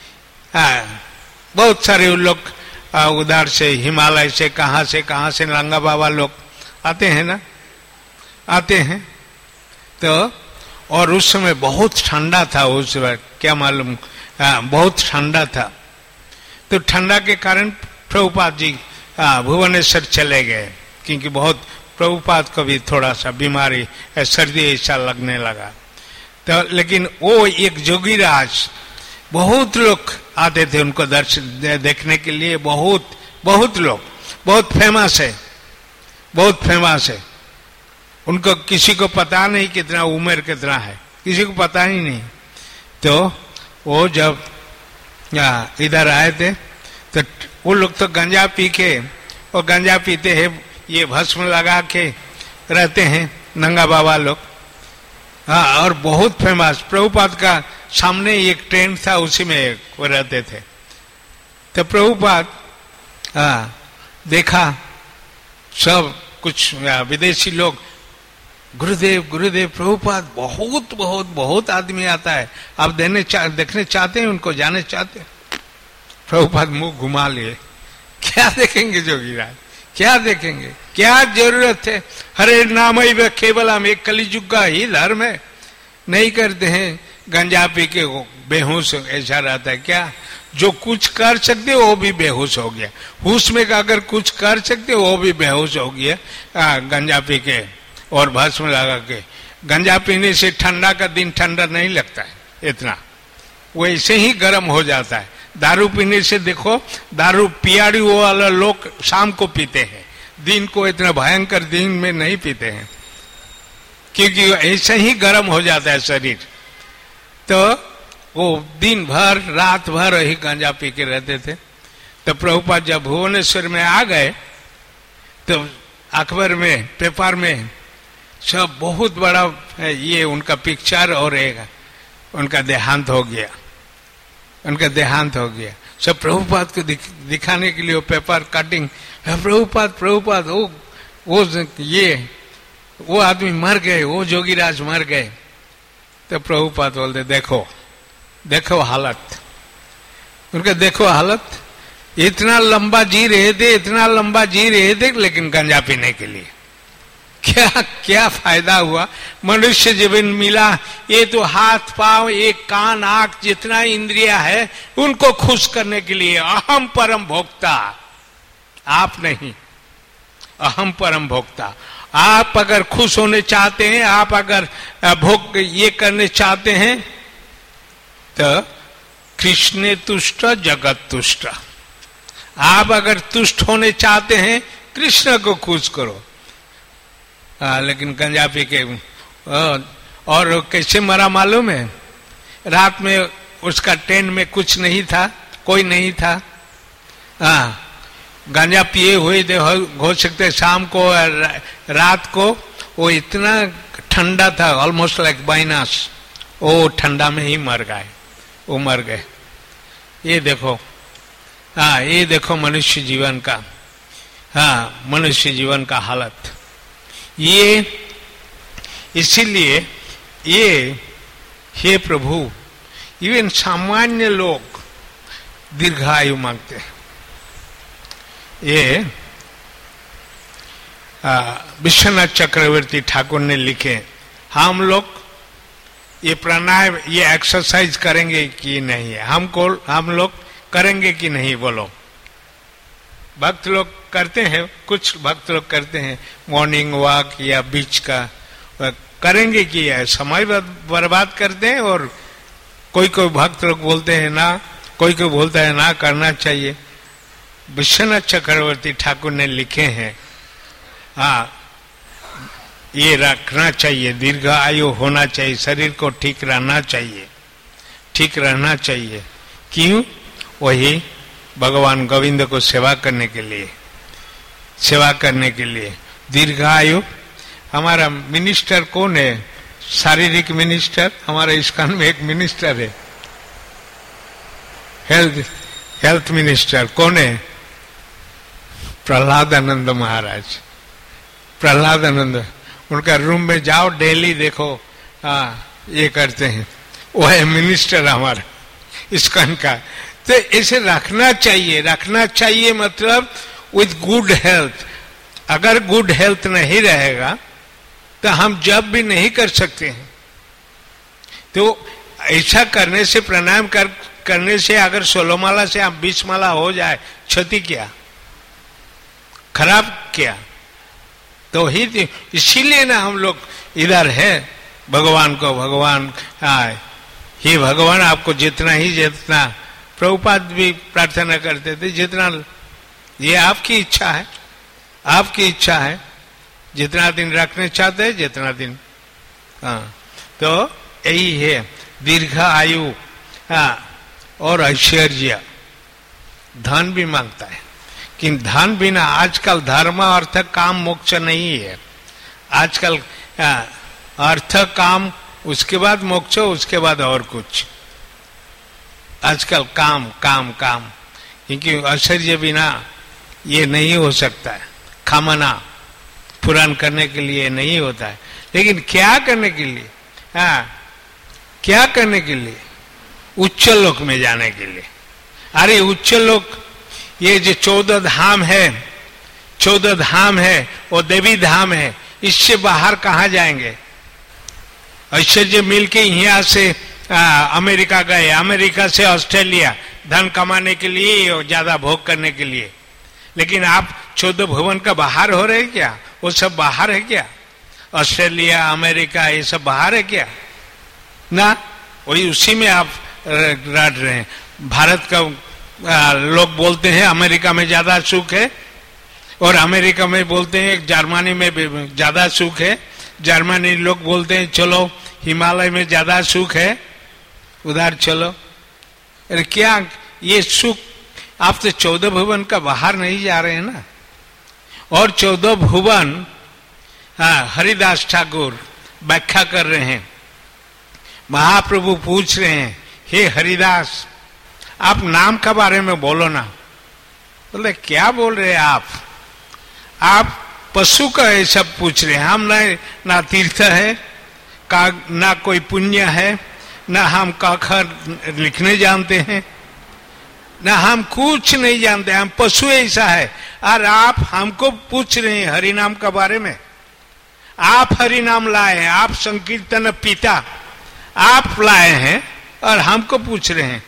बहुत सारे लोग उधर से, हिमालय से, कहाँ से लंगा बाबा लोग आते हैं ना, आते हैं। तो और उस समय बहुत ठंडा था, उस वक्त क्या मालूम, बहुत ठंडा था। तो ठंडा के कारण प्रभुपाद जी भुवनेश्वर चले गए, क्योंकि बहुत प्रभुपाद को भी थोड़ा सा बीमारी, सर्दी ऐसा लगने लगा। तो लेकिन वो एक जोगीराज, बहुत लोग आते थे उनको दर्शन देखने के लिए, बहुत लोग, बहुत फेमस है, बहुत फेमस है। उनको किसी को पता नहीं कितना उम्र कितना है, किसी को पता ही नहीं। तो वो जब इधर आए थे तो वो लोग तो गंजा पी के, और गंजा पीते हैं, ये भस्म लगा के रहते हैं नंगा बाबा लोग। हाँ, और बहुत फेमस, प्रभुपाद का सामने एक ट्रेन था, उसी में वो रहते थे। तो प्रभुपाद देखा सब कुछ विदेशी लोग, गुरुदेव गुरुदेव, प्रभुपाद बहुत बहुत बहुत आदमी आता है, आप देखने चाहते हैं उनको, जाने चाहते हैं? प्रभुपाद मुंह घुमा लिए, क्या देखेंगे जोगीराज, क्या देखेंगे, क्या जरूरत है? हरे नाम ही केवलम, एक कलिजुग का ही धर्म है, नहीं करते हैं। गंजा पी के बेहोश ऐसा रहता है क्या? जो कुछ कर सकते वो भी बेहोश हो गया, होश में अगर कुछ कर सकते वो भी बेहोश हो गया गंजा पी के और भस्म लगा के। गंजा पीने से ठंडा का दिन ठंडा नहीं लगता है इतना, वो ऐसे ही गर्म हो जाता है। दारू पीने से देखो, दारू पियाड़ी वो वाला लोग शाम को पीते हैं, दिन को इतना भयंकर दिन में नहीं पीते हैं, क्योंकि ऐसे ही गर्म हो जाता है शरीर। तो वो दिन भर रात भर ही गांजा पी के रहते थे। तो प्रभुपाद जब भुवनेश्वर में आ गए तो अखबार में, पेपर में सब बहुत बड़ा ये उनका पिक्चर, और एक उनका देहांत हो गया, उनका देहांत हो गया। सब प्रभुपाद को दिखाने के लिए वो पेपर कटिंग, प्रभुपाद प्रभुपाद, वो आदमी मर गए, वो जोगीराज मर गए। तो प्रभुपाद बोलते देखो देखो हालत, उनका देखो हालत, इतना लंबा जी रहे थे, इतना लंबा जी रहे थे, लेकिन गंजा पीने के लिए क्या क्या फायदा हुआ? मनुष्य जीवन मिला, ये तो हाथ पांव, एक कान आंख जितना इंद्रिया है, उनको खुश करने के लिए। अहम परम भोक्ता, आप नहीं, अहम परम भोक्ता। आप अगर खुश होने चाहते हैं, आप अगर भोग ये करने चाहते हैं, तो कृष्ण तुष्ट जगत तुष्ट। आप अगर तुष्ट होने चाहते हैं, कृष्ण को खुश करो। लेकिन गंजा पी के, और कैसे मरा मालूम है? रात में उसका टेंट में कुछ नहीं था, कोई नहीं था। गांजा पिए हुए हो सकते, शाम को रात को वो इतना ठंडा था, ऑलमोस्ट लाइक माइनस, वो ठंडा में ही मर गए, वो मर गए। ये देखो, ये देखो मनुष्य जीवन का, मनुष्य जीवन का हालत। ये इसीलिए ये, हे प्रभु, इवन सामान्य लोग दीर्घायु मांगते हैं। ये विश्वनाथ चक्रवर्ती ठाकुर ने लिखे, हम लोग ये प्राणायाम, ये एक्सरसाइज करेंगे कि नहीं है, हम लोग करेंगे कि नहीं? बोलो। भक्त लोग करते हैं, कुछ भक्त लोग करते हैं मॉर्निंग वॉक या बीच का, करेंगे कि समय बर्बाद करते हैं। और कोई कोई भक्त लोग बोलते हैं ना, कोई कोई बोलता है ना करना चाहिए। विश्वनाथ चक्रवर्ती ठाकुर ने लिखे हैं, ये रखना चाहिए, दीर्घ आयु होना चाहिए, शरीर को ठीक रहना चाहिए, ठीक रहना चाहिए। क्यों? वही भगवान गोविंद को सेवा करने के लिए, सेवा करने के लिए दीर्घायु। हमारा मिनिस्टर कौन है? शारीरिक मिनिस्टर, हमारे इस्कॉन में एक मिनिस्टर है, हेल्थ मिनिस्टर कौन है? प्रहलादानंद महाराज। प्रहलादानंद, उनका रूम में जाओ, डेली देखो ये करते हैं, वो है मिनिस्टर हमारा इस्कॉन का। तो इसे रखना चाहिए मतलब विथ गुड हेल्थ। अगर गुड हेल्थ नहीं रहेगा तो हम जब भी नहीं कर सकते हैं। तो ऐसा करने से, प्राणायाम करने से अगर 16 माला से आप 20 माला हो जाए, क्षति क्या, खराब क्या? तो ही इसीलिए ना हम लोग इधर है भगवान को, भगवान ही भगवान आपको जितना प्रभुपाद भी प्रार्थना करते थे, जितना, ये आपकी इच्छा है, आपकी इच्छा है, जितना दिन रखने चाहते हैं जितना दिन। तो यही है दीर्घ आयु और ऐश्वर्य। धन भी मांगता है, कि धन बिना आजकल धर्म अर्थ काम मोक्ष नहीं है। आजकल अर्थ काम, उसके बाद मोक्ष, उसके बाद और कुछ। आजकल काम काम काम, क्योंकि ऐश्वर्य बिना ये नहीं हो सकता है। खामना पूर्ण करने के लिए नहीं होता है, लेकिन क्या करने के लिए? क्या करने के लिए? उच्च लोक में जाने के लिए। अरे उच्च लोक, ये जो 14 धाम है, 14 धाम है, वो देवी धाम है, इससे बाहर कहाँ जाएंगे? ऐश्वर्य मिलके यहाँ से अमेरिका गए, अमेरिका से ऑस्ट्रेलिया, धन कमाने के लिए और ज्यादा भोग करने के लिए। लेकिन आप 14 भुवन का बाहर हो रहे क्या? वो सब बाहर है क्या? ऑस्ट्रेलिया, अमेरिका, ये सब बाहर है क्या? ना, वही उसी में आप रट रहे हैं। भारत का लोग बोलते हैं अमेरिका में ज्यादा सुख है, और अमेरिका में बोलते हैं जर्मनी में ज्यादा सुख है। जर्मनी लोग बोलते हैं चलो हिमालय में ज्यादा सुख है, उधर चलो। अरे क्या ये सुख? आप तो 14 भुवन का बाहर नहीं जा रहे हैं ना। और 14 भुवन हरिदास ठाकुर व्याख्या कर रहे हैं। महाप्रभु पूछ रहे हैं, हे हरिदास, आप नाम के बारे में बोलो ना। बोले क्या बोल रहे हैं आप पशु का ये सब पूछ रहे हैं। हम ना तीर्थ है, ना कोई पुण्य है, ना हम काखर लिखने जानते हैं, ना हम कुछ नहीं जानते, हम पशु ऐसा है। और आप हमको पूछ रहे हैं हरिनाम के बारे में। आप हरिनाम लाए हैं, आप संकीर्तन पिता आप लाए हैं, और हमको पूछ रहे हैं।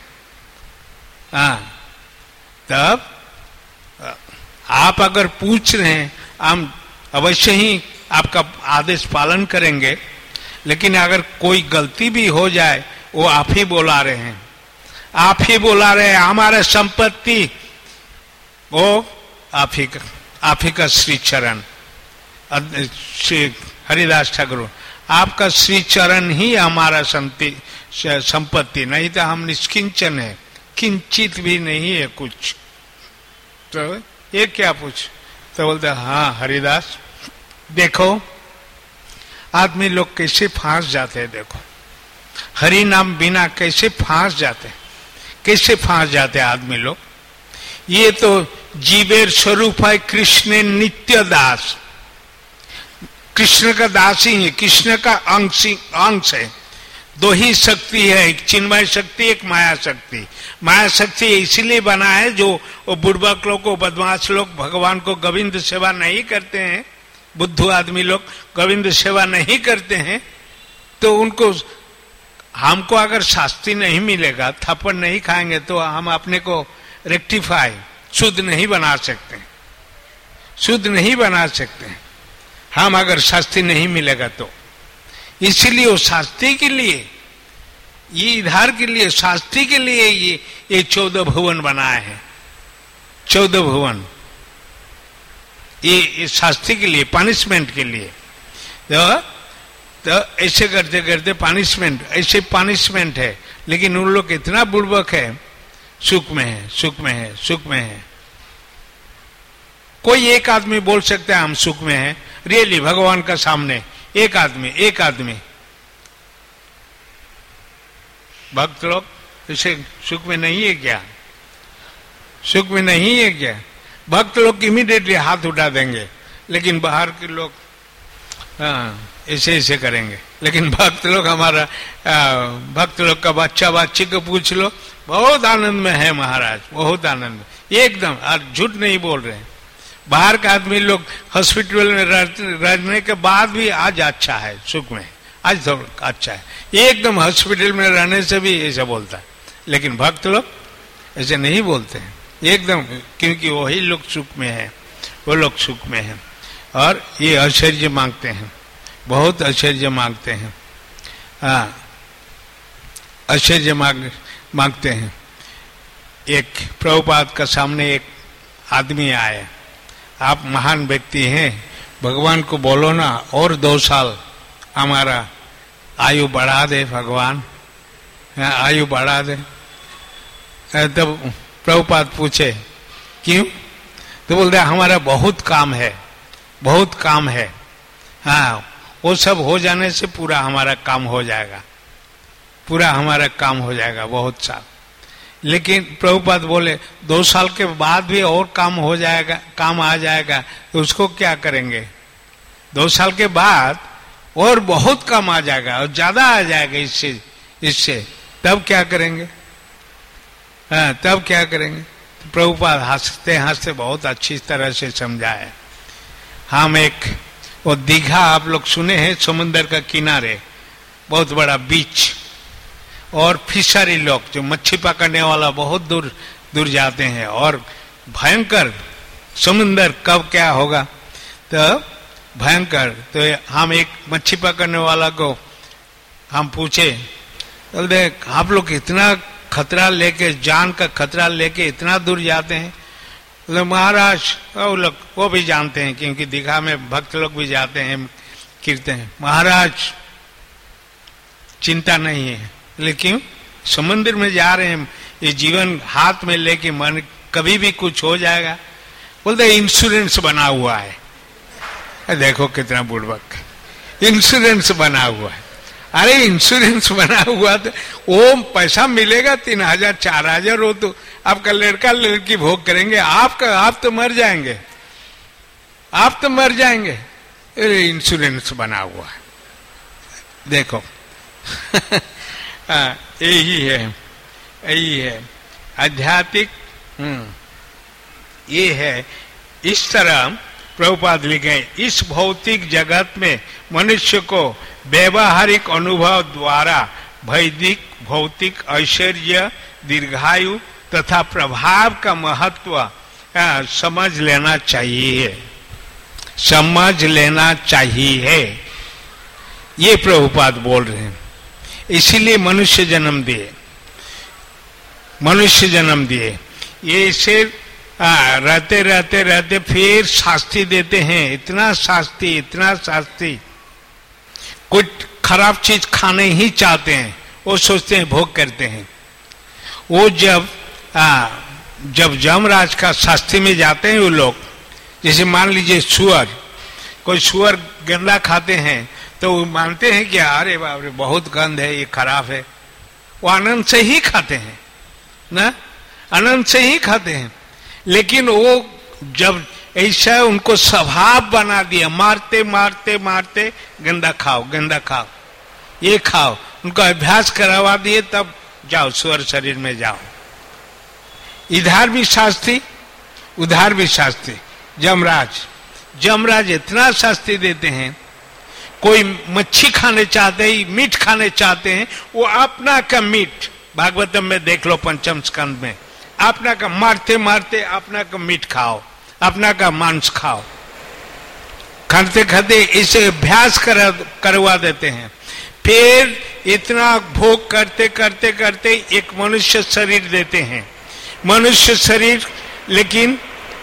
तब आप अगर पूछ रहे हैं, हम अवश्य ही आपका आदेश पालन करेंगे। लेकिन अगर कोई गलती भी हो जाए, वो आप ही बुला रहे हैं, आप ही बुला रहे हैं। हमारा संपत्ति वो आप ही का श्री चरण, श्री हरिदास ठाकुर, आपका श्री चरण ही हमारा संपत्ति, नहीं तो हम निष्किंचन है, किंचित भी नहीं है कुछ। तो ये क्या पूछ? तो बोलते हाँ हरिदास, देखो आदमी लोग कैसे फांस जाते हैं। देखो हरि नाम बिना कैसे फांस जाते, कैसे फांस जाते आदमी लोग। ये तो जीवेर स्वरूप है कृष्ण नित्य दास। कृष्ण का दास ही है, कृष्ण का अंश है। दो ही शक्ति है, एक चिन्मय शक्ति, एक माया शक्ति। माया शक्ति इसलिए बना है जो वो बुड़बक लोग को, बदमाश लोग भगवान को गोविंद सेवा नहीं करते हैं, बुद्धू आदमी लोग गोविंद सेवा नहीं करते हैं, तो उनको, हमको अगर शास्ति नहीं मिलेगा, थप्पड़ नहीं खाएंगे, तो हम अपने को रेक्टिफाई, शुद्ध नहीं बना सकते, शुद्ध नहीं बना सकते हम अगर शास्ति नहीं मिलेगा तो। इसीलिए वो शास्त्री के लिए, ये इधार के लिए, शास्त्री के लिए ये 14 भुवन बनाए हैं। 14 भुवन ये शास्त्री के लिए, पनिशमेंट के लिए। तो ऐसे करते करते पनिशमेंट, ऐसे पनिशमेंट है। लेकिन उन लोग इतना बुड़बक है, सुख में है, सुख में है, सुख में है। कोई एक आदमी बोल सकता है हम सुख में हैं, रियली भगवान का सामने एक आदमी भक्त लोग इसे सुख में नहीं है क्या? सुख में नहीं है क्या? भक्त लोग इमीडिएटली हाथ उठा देंगे, लेकिन बाहर के लोग ऐसे ऐसे करेंगे। लेकिन भक्त लोग हमारा भक्त लोग का बच्चा बच्ची को पूछ लो, बहुत आनंद में है महाराज, बहुत आनंद में, एकदम। और झूठ नहीं बोल रहे हैं। बाहर का आदमी लोग हॉस्पिटल में रहने के बाद भी आज अच्छा है, सुख में, आज तो अच्छा है, एकदम हॉस्पिटल में रहने से भी ऐसा बोलता है। लेकिन भक्त लोग ऐसे नहीं बोलते हैं एकदम, क्योंकि वही लोग सुख में है, वो लोग सुख में है। और ये ऐश्वर्य मांगते हैं, बहुत ऐश्वर्य मांगते हैं, ऐश्वर्य मांगते हैं। एक प्रभुपाद का सामने एक आदमी आए, आप महान व्यक्ति हैं, भगवान को बोलो ना और 2 साल हमारा आयु बढ़ा दे भगवान, आयु बढ़ा दे। तब प्रभुपाद पूछे क्यों? तो बोलते हमारा बहुत काम है, बहुत काम है, हाँ वो सब हो जाने से पूरा हमारा काम हो जाएगा, पूरा हमारा काम हो जाएगा बहुत साल। लेकिन प्रभुपाद बोले 2 साल के बाद भी और काम हो जाएगा, काम आ जाएगा, तो उसको क्या करेंगे? 2 साल के बाद और बहुत काम आ जाएगा और ज्यादा आ जाएगा इससे तब क्या करेंगे? हाँ तब क्या करेंगे? तो प्रभुपाद हंसते हंसते बहुत अच्छी तरह से समझाए। हम एक वो दीघा आप लोग सुने हैं, समुद्र का किनारे बहुत बड़ा बीच, और फिशरी लोग जो मच्छी पकड़ने वाला बहुत दूर दूर जाते हैं, और भयंकर समुद्र कब क्या होगा तो भयंकर। तो हम एक मच्छी पकड़ने वाला को हम पूछे, बोलते आप लोग इतना खतरा लेके, जान का खतरा लेके इतना दूर जाते हैं? बोले महाराज वो लोग वो भी जानते हैं, क्योंकि दीघा में भक्त लोग भी जाते हैं, कीर्तन हैं। महाराज चिंता नहीं है, लेकिन समुद्र में जा रहे हैं, ये जीवन हाथ में लेके मन कभी भी कुछ हो जाएगा। बोलते इंश्योरेंस बना हुआ है। देखो कितना बुड़बक, इंश्योरेंस बना हुआ है। अरे इंश्योरेंस बना हुआ तो वो पैसा मिलेगा 3000 4000, हो तो आपका लड़का लड़की भोग करेंगे, आप तो मर जाएंगे, आप तो मर जाएंगे। अरे इंश्योरेंस बना हुआ है, देखो यही है, यही है आध्यात्मिक। ये है, इस तरह प्रभुपाद लिखे, इस भौतिक जगत में मनुष्य को व्यवहारिक अनुभव द्वारा वैदिक भौतिक ऐश्वर्य, दीर्घायु तथा प्रभाव का महत्व समझ लेना चाहिए, समझ लेना चाहिए। ये प्रभुपाद बोल रहे हैं। इसीलिए मनुष्य जन्म दिए, मनुष्य जन्म दिए। ये इसे रहते रहते रहते फिर शास्ति देते हैं, इतना शास्ति, इतना शास्ति। कुछ खराब चीज खाने ही चाहते हैं, वो सोचते हैं भोग करते हैं। वो जब जमराज का शास्ति में जाते हैं वो लोग, जैसे मान लीजिए सुअर, कोई सुअर गंदा खाते हैं तो वो मानते हैं कि अरे बाप रे बहुत गंध है, ये खराब है। वो आनंद से ही खाते हैं ना, आनंद से ही खाते हैं। लेकिन वो जब ऐसा उनको स्वभाव बना दिया, मारते मारते मारते गंदा खाओ, गंदा खाओ, ये खाओ, उनको अभ्यास करवा दिए, तब जाओ सुअर शरीर में जाओ। इधर भी शास्त्री, उधर भी शास्त्री। जमराज इतना शास्त्री देते हैं। कोई मच्छी खाने चाहते हैं, मीट खाने चाहते हैं, वो अपना का मीट, भागवतम में देख लो पंचम स्कंद में, अपना का मारते मारते अपना का मीट खाओ, अपना का मांस खाओ। खाते खाते इसे अभ्यास करवा देते हैं। फिर इतना भोग करते करते करते एक मनुष्य शरीर देते हैं, मनुष्य शरीर। लेकिन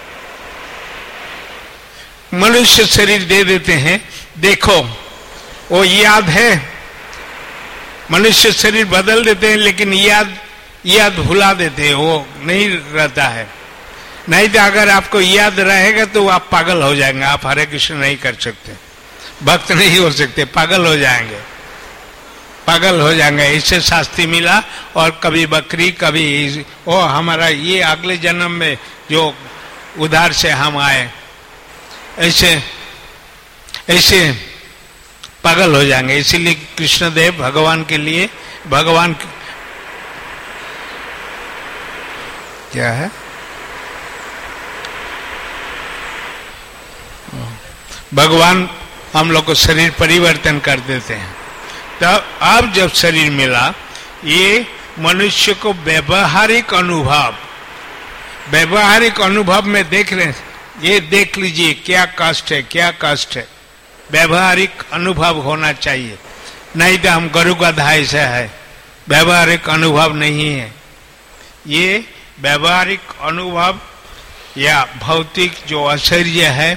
मनुष्य शरीर दे देते हैं, देखो वो याद है, मनुष्य शरीर बदल देते हैं, लेकिन याद भुला देते हैं, वो नहीं रहता है। नहीं तो अगर आपको याद रहेगा तो आप पागल हो जाएंगे, आप हरे कृष्ण नहीं कर सकते, भक्त नहीं हो सकते, पागल हो जाएंगे, पागल हो जाएंगे। इससे शास्ति मिला। और कभी बकरी, कभी ओ हमारा ये अगले जन्म में जो उधार से हम आए, ऐसे ऐसे पागल हो जाएंगे। इसीलिए कृष्णदेव भगवान के लिए भगवान क्या है, भगवान हम लोग को शरीर परिवर्तन कर देते हैं। तब अब जब शरीर मिला, ये मनुष्य को व्यवहारिक अनुभव में देख रहे हैं, ये देख लीजिए क्या कष्ट है, क्या कष्ट है। व्यवहारिक अनुभव होना चाहिए, नहीं तो हम गरु गधा ऐसा है, व्यवहारिक अनुभव नहीं है। ये व्यवहारिक अनुभव या भौतिक जो ऐश्वर्य है,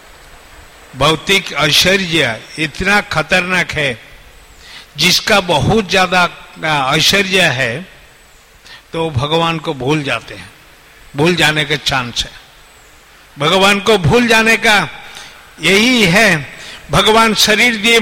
भौतिक ऐश्वर्य इतना खतरनाक है, जिसका बहुत ज्यादा ऐश्वर्य है तो भगवान को भूल जाते हैं, भूल जाने के चांस है। भगवान को भूल जाने का यही है, भगवान शरीर दिए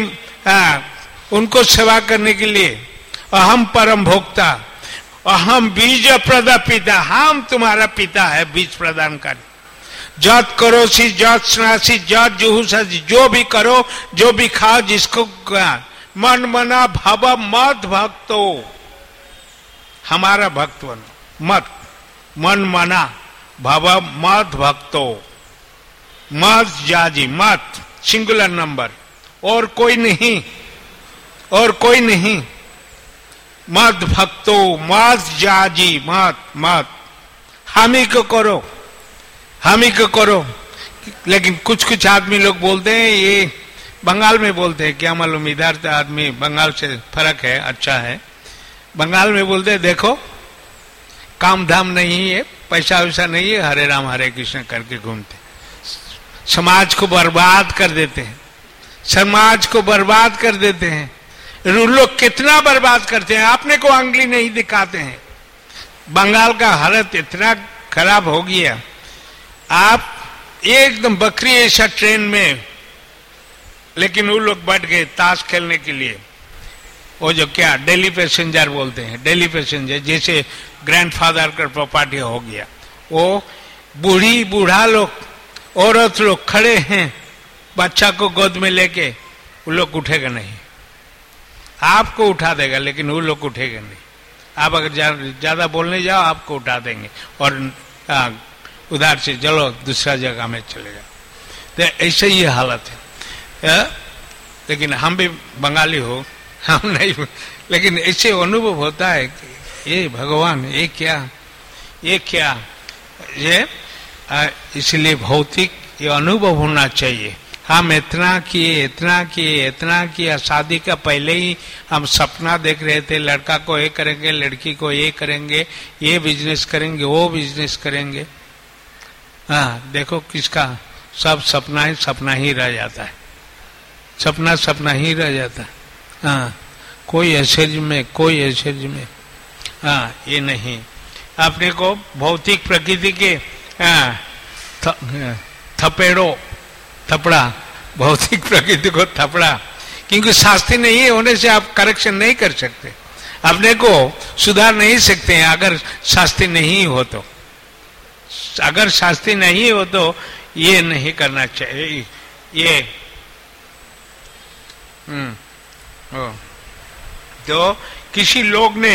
उनको सेवा करने के लिए। अहम परम भोक्ता, अहम बीज प्रदा पिता, हम तुम्हारा पिता है, बीज प्रदानकारी। जत करो सी, जत स्नासी, जत जुहुसा, जो भी करो, जो भी खाओ, जिसको मन मना भव मत भक्तो, हमारा भक्त बनो। मत मन मना भव मत भक्तो, मत जाजी, मत सिंगुलर नंबर, और कोई नहीं, और कोई नहीं। मत भक्तो, मत जाजी, मत हम ही को करो, हम ही को करो। लेकिन कुछ कुछ आदमी लोग बोलते हैं, ये बंगाल में बोलते हैं, क्या मालूम इधर तो आदमी बंगाल से फर्क है, अच्छा है। बंगाल में बोलते हैं देखो काम धाम नहीं है, पैसा वैसा नहीं है, हरे राम हरे कृष्ण करके घूमते, समाज को बर्बाद कर देते हैं, समाज को बर्बाद कर देते हैं। लोग कितना बर्बाद करते हैं, अपने को अंगली नहीं दिखाते हैं। बंगाल का हालत इतना खराब हो गया, आप एकदम बकरी ऐसा ट्रेन में, लेकिन वो लोग बैठ गए ताश खेलने के लिए। वो जो क्या डेली पैसेंजर बोलते हैं, डेली पैसेंजर, जैसे ग्रैंडफादर का प्रॉपर्टी हो गया। वो बूढ़ी बूढ़ा लोग, औरत लोग खड़े हैं बच्चा को गोद में लेके, वो लोग उठेगा नहीं। आपको उठा देगा लेकिन वो लोग उठेगा नहीं। आप अगर ज्यादा बोलने जाओ आपको उठा देंगे और उधर से चलो दूसरा जगह में चले जाओ। तो ऐसे ही हालत है। लेकिन हम भी बंगाली हो, हम नहीं, लेकिन ऐसे अनुभव होता है कि ये भगवान, ये क्या, ये क्या, ये इसलिए भौतिक ये अनुभव होना चाहिए। हम इतना किए, इतना किए, इतना किया। शादी का पहले ही हम सपना देख रहे थे, लड़का को ये करेंगे, लड़की को ये करेंगे, ये बिजनेस करेंगे, वो बिजनेस करेंगे। हाँ, देखो किसका सब सपना ही रह जाता है, सपना ही रह जाता है। हाँ, कोई ऐश्वर्य में, कोई ऐश्वर्य में, हाँ ये नहीं। अपने को भौतिक प्रकृति के थपड़ा, भौतिक प्रकृति को थपड़ा, क्योंकि शास्त्री नहीं होने से आप करेक्शन नहीं कर सकते, अपने को सुधार नहीं सकते हैं। अगर शास्त्री नहीं हो तो, अगर शास्त्री नहीं हो तो ये नहीं करना चाहिए। ये तो किसी लोग ने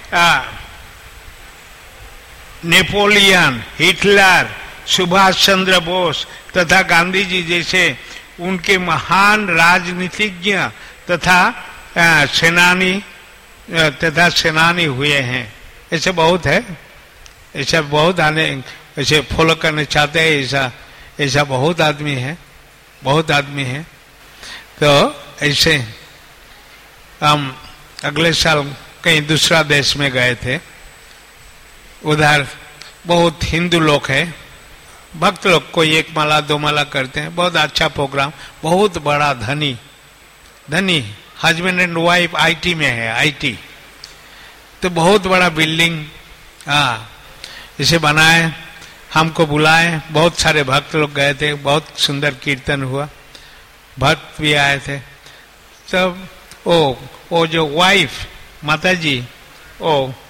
नेपोलियन, हिटलर, सुभाष चंद्र बोस तथा गांधी जी जैसे उनके महान राजनीतिज्ञ तथा सेनानी हुए हैं। ऐसे बहुत है, ऐसा बहुत ऐसे फॉलो करने चाहते हैं, ऐसा बहुत आदमी है, बहुत आदमी है। तो ऐसे हम अगले साल कहीं दूसरा देश में गए थे, उधर बहुत हिंदू लोग हैं, भक्त लोग, कोई एक माला दो माला करते हैं, बहुत अच्छा प्रोग्राम, बहुत बड़ा धनी हस्बैंड एंड वाइफ आईटी में है, आईटी। तो बहुत बड़ा बिल्डिंग इसे बनाए, हमको बुलाए, बहुत सारे भक्त लोग गए थे, बहुत सुंदर कीर्तन हुआ, भक्त भी आए थे। तब वो जो वाइफ माता जी वो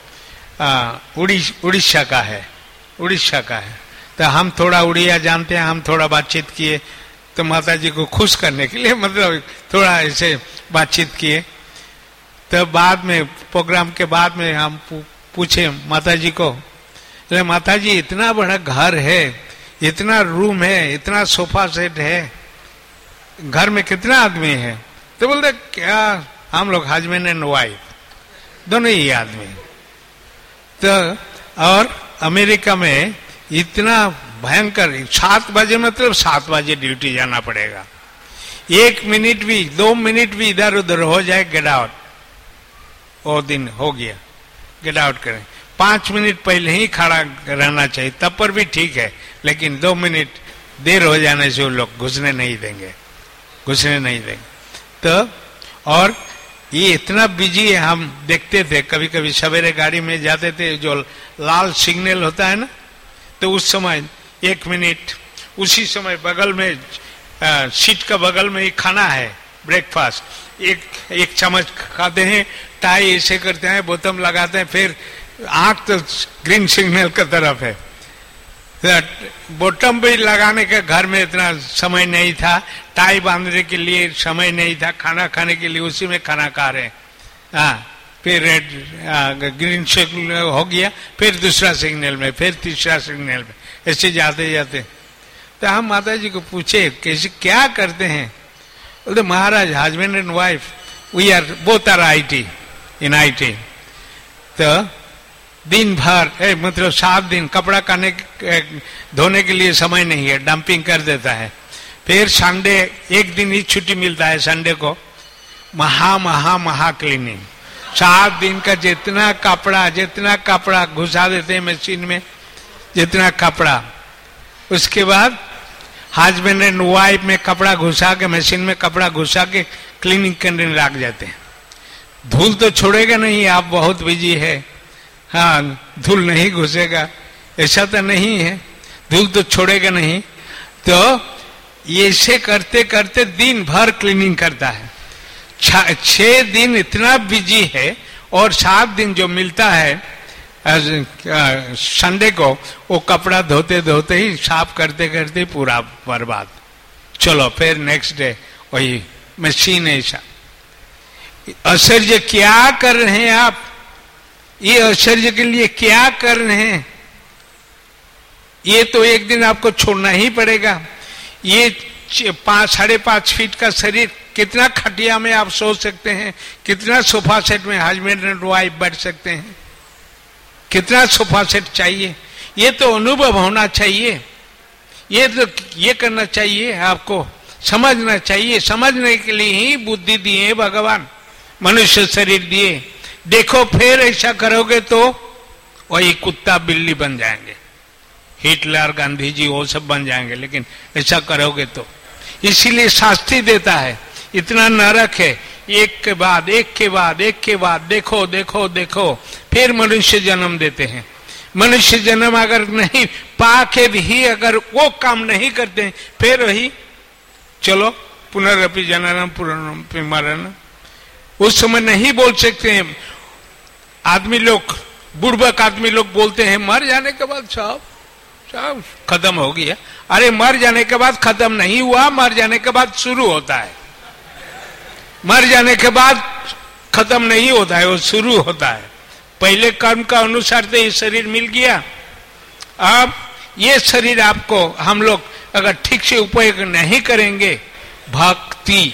उड़ीसा का है, तो हम थोड़ा उड़िया जानते हैं, हम थोड़ा बातचीत किए, तो माता जी को खुश करने के लिए मतलब थोड़ा ऐसे बातचीत किए। तो बाद में प्रोग्राम के बाद में हम पूछे माता जी को, अरे माता जी इतना बड़ा घर है, इतना रूम है, इतना सोफा सेट है, घर में कितना आदमी है? तो बोलते क्या हम लोग हस्बैंड एंड वाइफ दोनों ही आदमी। तो और अमेरिका में इतना भयंकर 7 बजे मतलब 7 बजे ड्यूटी जाना पड़ेगा। 1 मिनट भी 2 मिनट भी इधर उधर हो जाए गेट आउट, वो दिन हो गया, गेट आउट करें। 5 मिनट पहले ही खड़ा रहना चाहिए, तब पर भी ठीक है, लेकिन 2 मिनट देर हो जाने से वो लोग घुसने नहीं देंगे। तो और ये इतना बिजी है, हम देखते थे कभी कभी सवेरे गाड़ी में जाते थे, जो लाल सिग्नल होता है ना, तो उस समय 1 मिनट, उसी समय बगल में सीट का बगल में ही खाना है, ब्रेकफास्ट, एक चम्मच खाते हैं, टाई ऐसे करते हैं, बोतम लगाते हैं, फिर आंख तो ग्रीन सिग्नल की तरफ है। बॉटम भी लगाने का घर में इतना समय नहीं था, टाई बांधने के लिए समय नहीं था, खाना खाने के लिए उसी में खाना खा रहे हैं। फिर रेड ग्रीन सिग्नल हो गया, फिर दूसरा सिग्नल में, फिर तीसरा सिग्नल में, ऐसे जाते जाते। तो हम माता जी को पूछे कैसे क्या करते हैं? बोलते Maharaj husband and wife we are both are IT in IT। तो दिन भर मतलब 7 दिन कपड़ा धोने के लिए समय नहीं है, डंपिंग कर देता है। फिर संडे 1 दिन ही छुट्टी मिलता है, संडे को महा क्लीनिंग। 7 दिन का जितना कपड़ा घुसा देते हैं मशीन में, जितना कपड़ा, उसके बाद हस्बैंड एंड वाइफ में कपड़ा घुसा के, मशीन में कपड़ा घुसा के क्लीनिंग करने लग जाते हैं। धूल तो छोड़ेगा नहीं, आप बहुत बिजी है, हाँ धूल नहीं घुसेगा ऐसा तो नहीं है, धूल तो छोड़ेगा नहीं। तो ऐसे करते करते दिन भर क्लीनिंग करता है। 6 दिन इतना बिजी है, और 7 दिन जो मिलता है संडे को, वो कपड़ा धोते धोते ही, साफ करते करते पूरा बर्बाद। चलो फिर नेक्स्ट डे वही मशीन। ऐसा आश्चर्य क्या कर रहे हैं आप? ये आश्चर्य के लिए क्या कर रहे हैं? ये तो एक दिन आपको छोड़ना ही पड़ेगा। ये 5-5.5 फीट का शरीर, कितना खटिया में आप सो सकते हैं, कितना सोफा सेट में हस्बैंड एंड वाइफ बैठ सकते हैं, कितना सोफा सेट चाहिए? ये तो अनुभव होना चाहिए, ये करना चाहिए, आपको समझना चाहिए। समझने के लिए ही बुद्धि दिए भगवान, मनुष्य शरीर दिए। देखो फिर ऐसा करोगे तो वही कुत्ता बिल्ली बन जाएंगे, हिटलर गांधी जी वो सब बन जाएंगे, लेकिन ऐसा करोगे तो। इसीलिए शास्त्री देता है, इतना नरक है, एक के बाद एक, देखो देखो देखो, फिर मनुष्य जन्म देते हैं। मनुष्य जन्म अगर नहीं पाके भी अगर वो काम नहीं करते हैं, फिर वही चलो पुनरअपि जननम पुनरअपि मरणम। उस समय नहीं बोल सकते हैं। आदमी लोग, बुढ़बक आदमी लोग बोलते हैं मर जाने के बाद सब खत्म हो गया। अरे मर जाने के बाद खत्म नहीं हुआ, मर जाने के बाद शुरू होता है। मर जाने के बाद खत्म नहीं होता है, वो शुरू होता है। पहले कर्म का अनुसार तो ये शरीर मिल गया। अब ये शरीर आपको हम लोग अगर ठीक से उपयोग नहीं करेंगे, भक्ति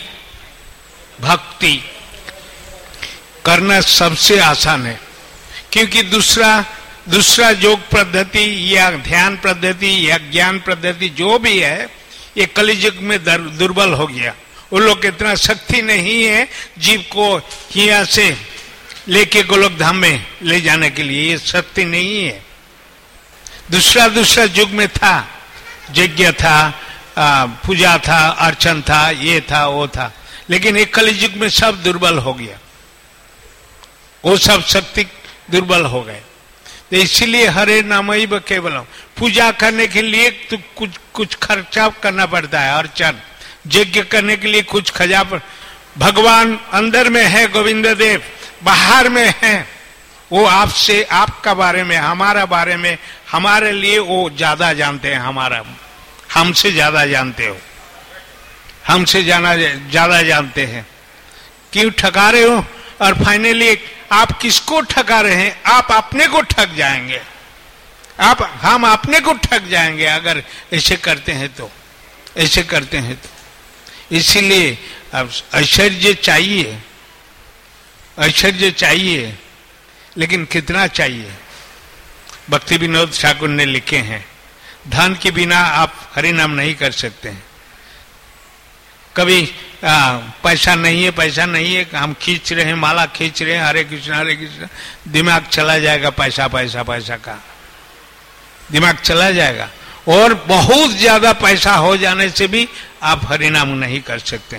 करना सबसे आसान है। क्योंकि दूसरा योग पद्धति या ध्यान पद्धति या ज्ञान पद्धति जो भी है, ये कलियुग में दुर्बल हो गया। उन लोग इतना शक्ति नहीं है जीव को यहाँ से लेके गोलोक धाम में ले जाने के लिए, ये शक्ति नहीं है। दूसरा युग में था, यज्ञ था, पूजा था, अर्चन था, ये था वो था, लेकिन एक कलियुग में सब दुर्बल हो गया, वो सब शक्ति दुर्बल हो गए। तो इसीलिए हरे नामैव केवलम, पूजा करने के लिए तो कुछ खर्चा करना पड़ता है, अर्चन यज्ञ करने के लिए कुछ खजा पर। भगवान अंदर में है गोविंद देव, बाहर में है वो आपसे, आपका बारे में, हमारा बारे में, हमारे लिए वो ज्यादा जानते हैं, हमसे ज्यादा जानते हो। हमसे ज्यादा जानते हैं। क्यों ठगा रहे हो? और फाइनली आप किसको ठगा रहे हैं? आप अपने को ठग जाएंगे। हम अपने को ठग जाएंगे अगर ऐसे करते हैं तो, ऐसे करते हैं तो। इसीलिए अब ऐश्वर्य चाहिए, ऐश्वर्य चाहिए, लेकिन कितना चाहिए? भक्ति विनोद ठाकुर ने लिखे हैं, धन के बिना आप हरि नाम नहीं कर सकते हैं। कभी पैसा नहीं है, पैसा नहीं है, हम खींच रहे हैं, माला खींच रहे हैं, हरे कृष्ण, दिमाग चला जाएगा, पैसा पैसा पैसा का दिमाग चला जाएगा। और बहुत ज्यादा पैसा हो जाने से भी आप हरि नाम नहीं कर सकते।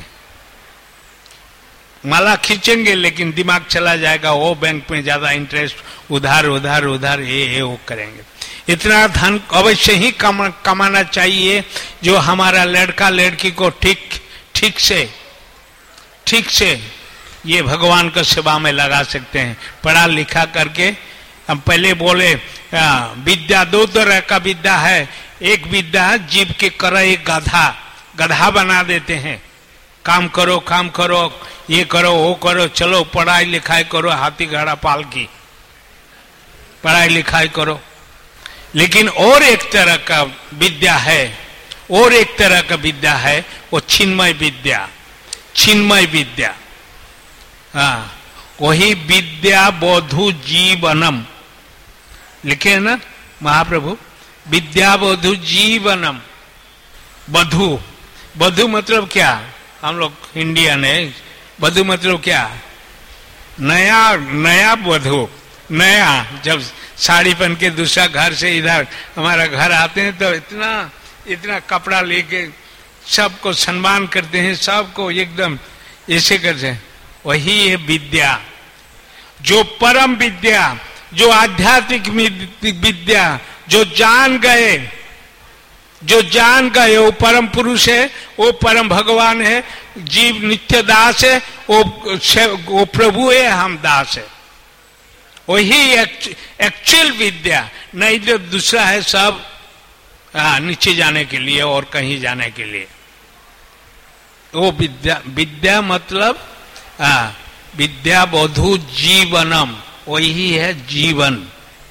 माला खींचेंगे लेकिन दिमाग चला जाएगा, वो बैंक में ज्यादा इंटरेस्ट, उधार उधार उधार, ये वो करेंगे। इतना धन अवश्य ही कमाना चाहिए जो हमारा लड़का लड़की को ठीक से ये भगवान का सेवा में लगा सकते हैं, पढ़ा लिखा करके। हम पहले बोले विद्या दो तरह का विद्या है। एक विद्या जीव के कर एक गधा बना देते हैं, काम करो, ये करो वो करो, चलो पढ़ाई लिखाई करो, हाथी घोड़ा पाल की पढ़ाई लिखाई करो। लेकिन और एक तरह का विद्या है, और एक तरह का विद्या है, वो चिन्मय विद्या, चिन्मय विद्या। हाँ, वही विद्या बोधु जीवनम लिखे है ना महाप्रभु, विद्या बोधु जीवनम। बधु मतलब क्या? हम लोग इंडियन है, बधु मतलब क्या? नया बधु, नया। जब साड़ी पहन के दूसरा घर से इधर हमारा घर आते हैं तो इतना कपड़ा लेके सबको सम्मान करते हैं, सबको एकदम ऐसे करते हैं। वही है विद्या, जो परम विद्या, जो आध्यात्मिक विद्या, जो जान गए वो परम पुरुष है, वो परम भगवान है। जीव नित्य दास है, वो प्रभु है, हम दास है। वही एक्चुअल विद्या, नहीं जो दूसरा है सब नीचे जाने के लिए और कहीं जाने के लिए। वो विद्या मतलब विद्या बोधु जीवनम, वही है जीवन।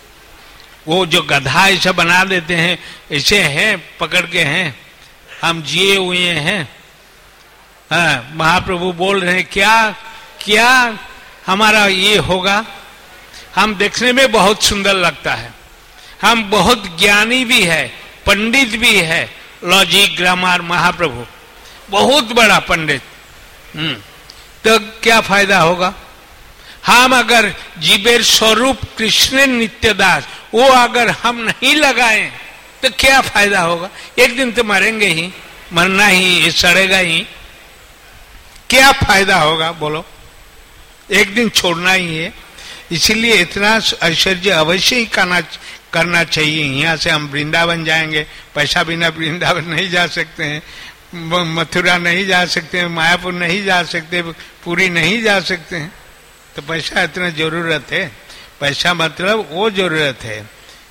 वो जो गधा ऐसा बना देते हैं, ऐसे हैं पकड़ के हैं, हम जिए हुए हैं। महाप्रभु बोल रहे हैं क्या हमारा ये होगा? हम देखने में बहुत सुंदर लगता है, हम बहुत ज्ञानी भी है, पंडित भी है, लॉजिक ग्रामर, महाप्रभु बहुत बड़ा पंडित, तो क्या फायदा होगा? हम अगर जीवेर स्वरूप कृष्ण नित्यदास वो अगर हम नहीं लगाएं तो क्या फायदा होगा? एक दिन तो मरेंगे ही, मरना ही, ये सड़ेगा ही, क्या फायदा होगा बोलो? एक दिन छोड़ना ही है। इसीलिए इतना ऐश्वर्य अवश्य ही करना चाहिए। यहाँ से हम वृंदावन जाएंगे, पैसा बिना वृंदावन नहीं जा सकते हैं, मथुरा नहीं जा सकते हैं, मायापुर नहीं जा सकते, पुरी नहीं जा सकते हैं। तो पैसा इतना जरूरत है। पैसा मतलब वो जरूरत है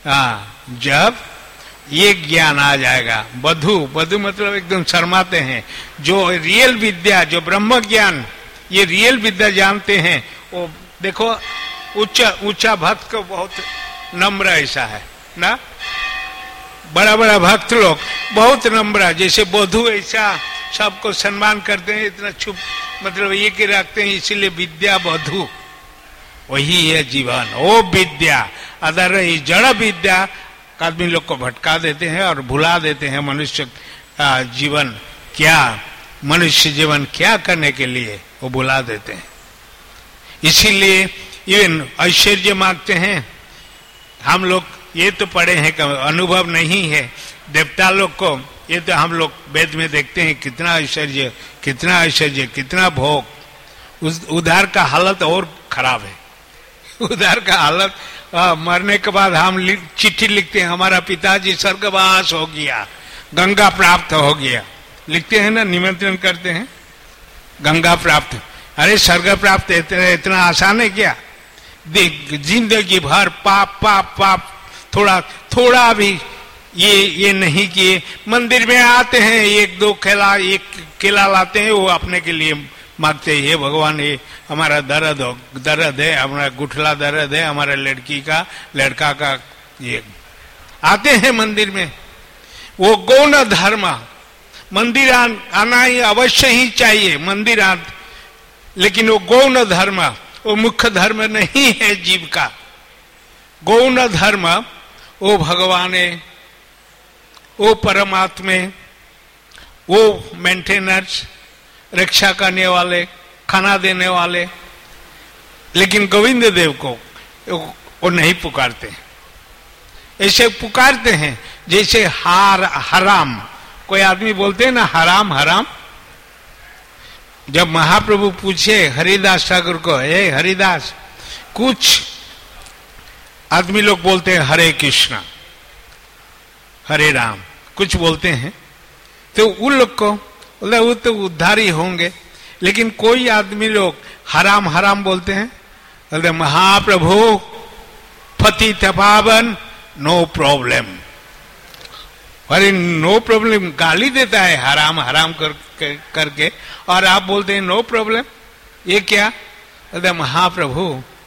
जब ये ज्ञान आ जाएगा। बधु मतलब एकदम शर्माते हैं। जो रियल विद्या, जो ब्रह्म ज्ञान, ये रियल विद्या जानते हैं, वो देखो ऊंचा भक्त को बहुत नम्र ऐसा है ना, बड़ा बड़ा भक्त लोग बहुत नम्र, जैसे बधु ऐसा सबको सम्मान करते हैं, इतना छुप मतलब ये कि रखते हैं। इसीलिए विद्या बधु वही है जीवन, वो विद्या। अदर जड़ विद्या आदमी लोग को भटका देते हैं और भुला देते हैं मनुष्य जीवन क्या, मनुष्य जीवन क्या करने के लिए वो भुला देते हैं। इसीलिए ये ऐश्वर्य मांगते हैं। हम लोग ये तो पढ़े हैं, अनुभव नहीं है देवता लोग को। ये तो हम लोग वेद में देखते हैं कितना ऐश्वर्य, कितना ऐश्वर्य, कितना भोग। उधार का हालत और खराब है। उधार का हालत, मरने के बाद हम चिट्ठी लिखते हैं, हमारा पिताजी स्वर्गवास हो गया, गंगा प्राप्त हो गया, लिखते हैं ना, निमंत्रण करते हैं गंगा प्राप्त। अरे स्वर्ग प्राप्त इतना आसान है क्या? जिंदगी भर पाप पाप पाप, थोड़ा भी ये नहीं किए। मंदिर में आते हैं, एक केला लाते हैं, वो अपने के लिए मांगते हैं, हे भगवान ये हमारा दर्द है, हमारा गुठला दर्द है, हमारा लड़का का ये आते हैं मंदिर में। वो गौण धर्म, मंदिर आना ही अवश्य ही चाहिए, मंदिर लेकिन वो गौण धर्म, वो मुख्य धर्म नहीं है जीव का। गौण धर्म वो भगवान है, वो परमात्मा, वो मेंटेनर्स, रक्षा करने वाले, खाना देने वाले। लेकिन गोविंद देव को वो नहीं पुकारते, ऐसे पुकारते हैं जैसे हराम। कोई आदमी बोलते हैं ना हराम हराम। जब महाप्रभु पूछे हरिदास ठाकुर को, हे हरिदास, कुछ आदमी लोग बोलते हैं हरे कृष्णा हरे राम, कुछ बोलते हैं, तो उन लोग को बोले वो तो उद्धारी होंगे। लेकिन कोई आदमी लोग हराम हराम बोलते हैं, बोलते महाप्रभु पतित पावन, नो प्रॉब्लम। अरे नो प्रॉब्लम गाली देता है हराम हराम करके, और आप बोलते हैं नो प्रॉब्लम, ये क्या? बोलते महाप्रभु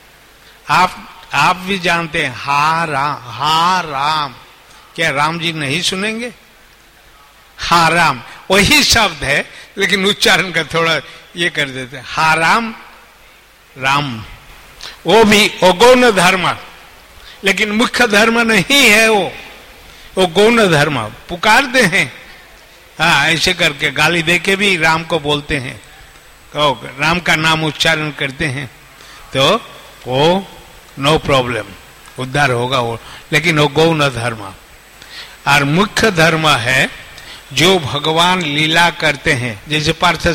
आप भी जानते हैं हा राम, क्या राम जी नहीं सुनेंगे? हा राम वही शब्द है, लेकिन उच्चारण का थोड़ा ये कर देते हैं, हा राम। वो भी गौण धर्म, लेकिन मुख्य धर्म नहीं है वो गौण धर्म। पुकारते हैं हाँ, ऐसे करके गाली देके भी राम को बोलते हैं, तो राम का नाम उच्चारण करते हैं, तो वो नो प्रॉब्लम, उद्धार होगा वो। लेकिन वो गौण धर्म। और मुख्य धर्म है जो भगवान लीला करते हैं, जैसे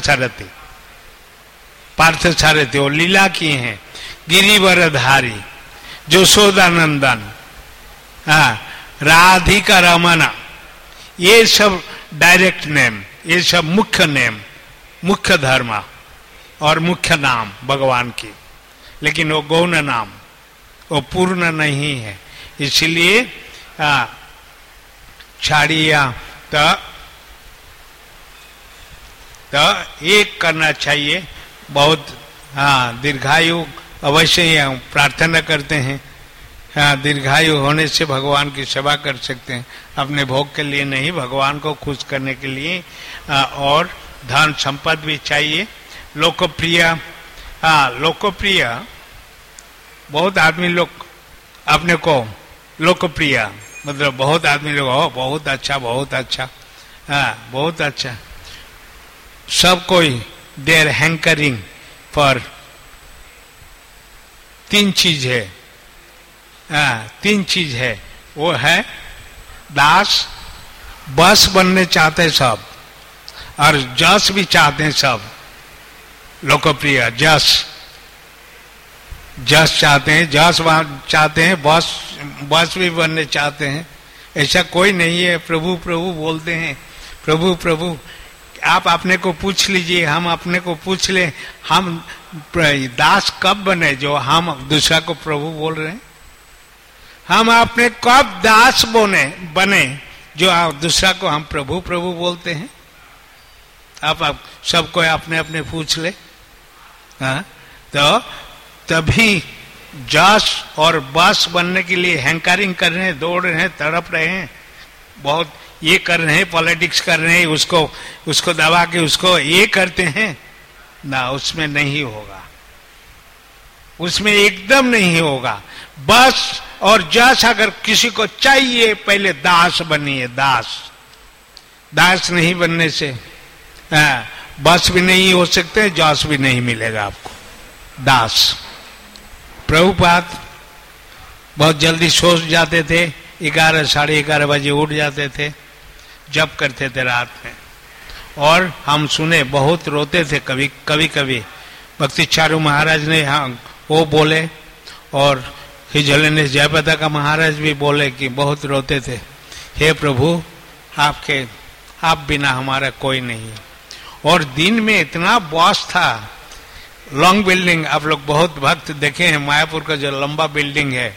पार्थसारथी वो लीला किए हैं, गिरिवरधारी, यशोदानंदन, राधिका रमना, ये सब डायरेक्ट नेम, ये सब मुख्य नेम, मुख्य धर्म और मुख्य नाम भगवान की। लेकिन वो गौण नाम, वो पूर्ण नहीं है। इसलिए छाड़िया तो एक करना चाहिए। बहुत दीर्घायु अवश्य ही हम प्रार्थना करते हैं, दीर्घायु होने से भगवान की सेवा कर सकते हैं, अपने भोग के लिए नहीं, भगवान को खुश करने के लिए। और धन संपत्ति भी चाहिए, लोकप्रिय। लोकप्रिय, बहुत आदमी लोग अपने को लोकप्रिय, मतलब बहुत आदमी लोग हो बहुत अच्छा बहुत अच्छा, बहुत अच्छा, सब कोई देर हैंकरिंग फॉर तीन चीज है, वो है दास, बस बनने चाहते सब, और जस भी चाहते हैं सब। लोकप्रिय जस चाहते हैं, चाहते हैं, बस भी बनने चाहते हैं। ऐसा कोई नहीं है। प्रभु प्रभु बोलते हैं, प्रभु प्रभु। आप अपने को पूछ लीजिए, हम अपने को पूछ ले, हम दास कब बने जो हम दूसरा को प्रभु बोल रहे हैं? हम अपने कब दास बने जो आप दूसरा को हम प्रभु प्रभु बोलते हैं? आप सबको अपने अपने पूछ ले। तो तभी जस और बस बनने के लिए हैंकरिंग कर रहे हैं, दौड़ रहे हैं, तड़प रहे हैं, बहुत ये कर रहे हैं, पॉलिटिक्स कर रहे हैं, उसको दबा के उसको ये करते हैं ना, उसमें नहीं होगा, उसमें एकदम नहीं होगा। बस और जस अगर किसी को चाहिए, पहले दास बनिए। दास नहीं बनने से बस भी नहीं हो सकते, जस भी नहीं मिलेगा आपको। दास। प्रभुपाद बहुत जल्दी सो जाते थे, 11 साढ़े 11 बजे उठ जाते थे, जप करते थे रात में, और हम सुने बहुत रोते थे। कभी भक्ति चारू महाराज ने वो बोले, और हिजलेनेश जयपता का महाराज भी बोले कि बहुत रोते थे, हे प्रभु आप बिना हमारा कोई नहीं है। और दिन में इतना बॉस था, लॉन्ग बिल्डिंग, आप लोग बहुत भक्त देखे हैं, मायापुर का जो लंबा बिल्डिंग है,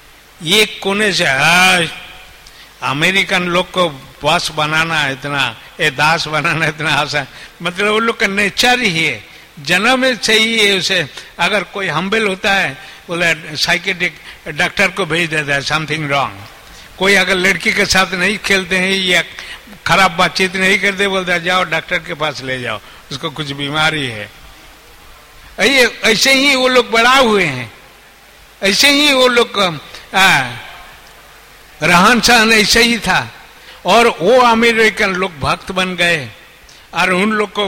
ये कोने से अमेरिकन लोग को बस बनाना इतना ये दास बनाना इतना आसान, मतलब वो लोग का नेचर ही है, जन्म में चाहिए उसे। अगर कोई हम्बल होता है, बोले साइकेट्रिक डॉक्टर को भेज देता है, समथिंग रॉन्ग। कोई अगर लड़की के साथ नहीं खेलते हैं या खराब बातचीत नहीं करते, बोलता है जाओ डॉक्टर के पास ले जाओ, उसको कुछ बीमारी है। ऐसे ही वो लोग बड़ा हुए हैं, ऐसे ही वो लोग रहन सहन ऐसे ही था। और वो अमेरिकन लोग भक्त बन गए और उन लोग को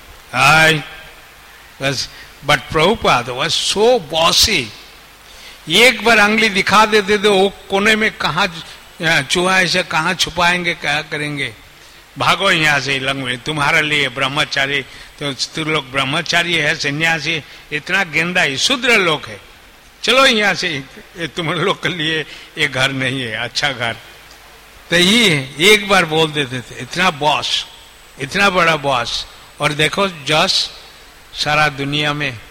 बस। But Prabhupada was so bossy, एक बार अंगली दिखा देते तो वो कोने में कहाँ चूहा ऐसे कहाँ छुपाएंगे, क्या करेंगे, भागो यहाँ से लंग में, तुम्हारे लिए ब्रह्मचारी, तो तुम लोग ब्रह्मचारी है, सन्यासी, इतना गेंदा ही शूद्र लोग है, चलो यहाँ से, ये तुम लोग के लिए ये घर नहीं है, अच्छा घर। तो ये एक बार बोल देते थे, इतना बॉस, इतना बड़ा बॉस। और देखो जस सारा दुनिया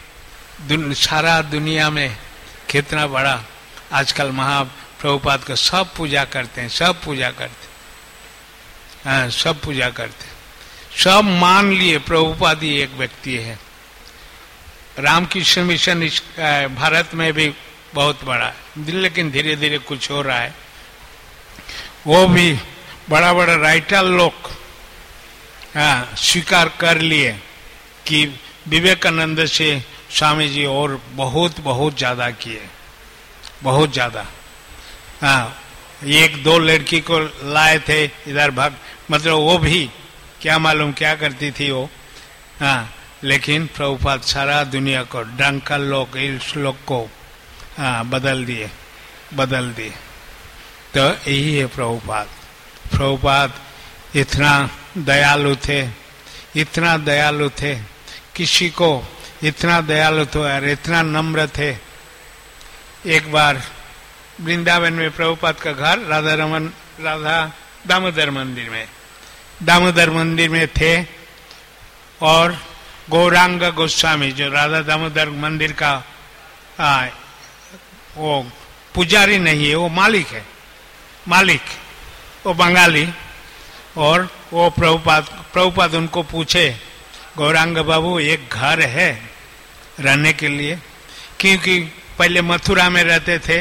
में कितना बड़ा आजकल महाप्रभुपाद को सब पूजा करते हैं, सब पूजा करते, हाँ सब पूजा करते, सब मान लिए प्रभुपाद ही एक व्यक्ति है। रामकृष्ण मिशन भारत में भी बहुत बड़ा है, लेकिन धीरे धीरे कुछ हो रहा है। वो भी बड़ा बड़ा राइटर लोग स्वीकार कर लिए कि विवेकानंद से स्वामी जी और बहुत बहुत ज्यादा किए, बहुत ज्यादा। हाँ, एक दो लड़की को लाए थे इधर मतलब वो भी क्या मालूम क्या करती थी वो। हाँ, लेकिन प्रभुपाद सारा दुनिया को ड्रंकन लोग, इस लोग को बदल दिए। तो यही है प्रभुपाद। प्रभुपाद इतना दयालु थे, इतना दयालु थे, किसी को इतना दयालु थे और इतना नम्र थे। एक बार वृंदावन में प्रभुपाद का घर राधा दामोदर मंदिर में थे, और गौरांग गोस्वामी जो राधा दामोदर मंदिर का वो पुजारी नहीं है, वो मालिक वो बंगाली। और वो प्रभुपाद उनको पूछे, गौरांग बाबू एक घर है रहने के लिए, क्योंकि पहले मथुरा में रहते थे,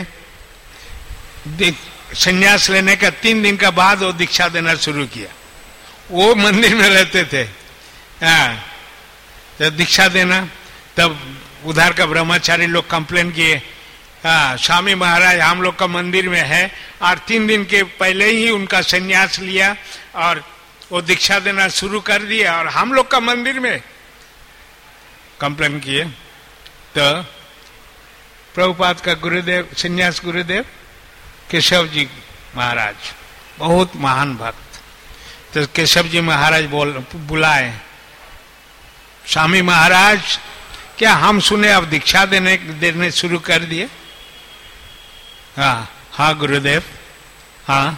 संन्यास लेने का 3 दिन का बाद वो दीक्षा देना शुरू किया। वो मंदिर में रहते थे, तो दीक्षा देना, तब उधर का ब्रह्मचारी लोग कंप्लेन किए, स्वामी महाराज हम लोग का मंदिर में है, और 3 दिन के पहले ही उनका संन्यास लिया और वो दीक्षा देना शुरू कर दिया, और हम लोग का मंदिर में कंप्लेन किए। तो प्रभुपाद का गुरुदेव, संन्यास गुरुदेव केशव जी महाराज, बहुत महान भक्त, तो केशव जी महाराज बुलाए, स्वामी महाराज क्या हम सुने अब दीक्षा देने शुरू कर दिए? हाँ गुरुदेव, हाँ।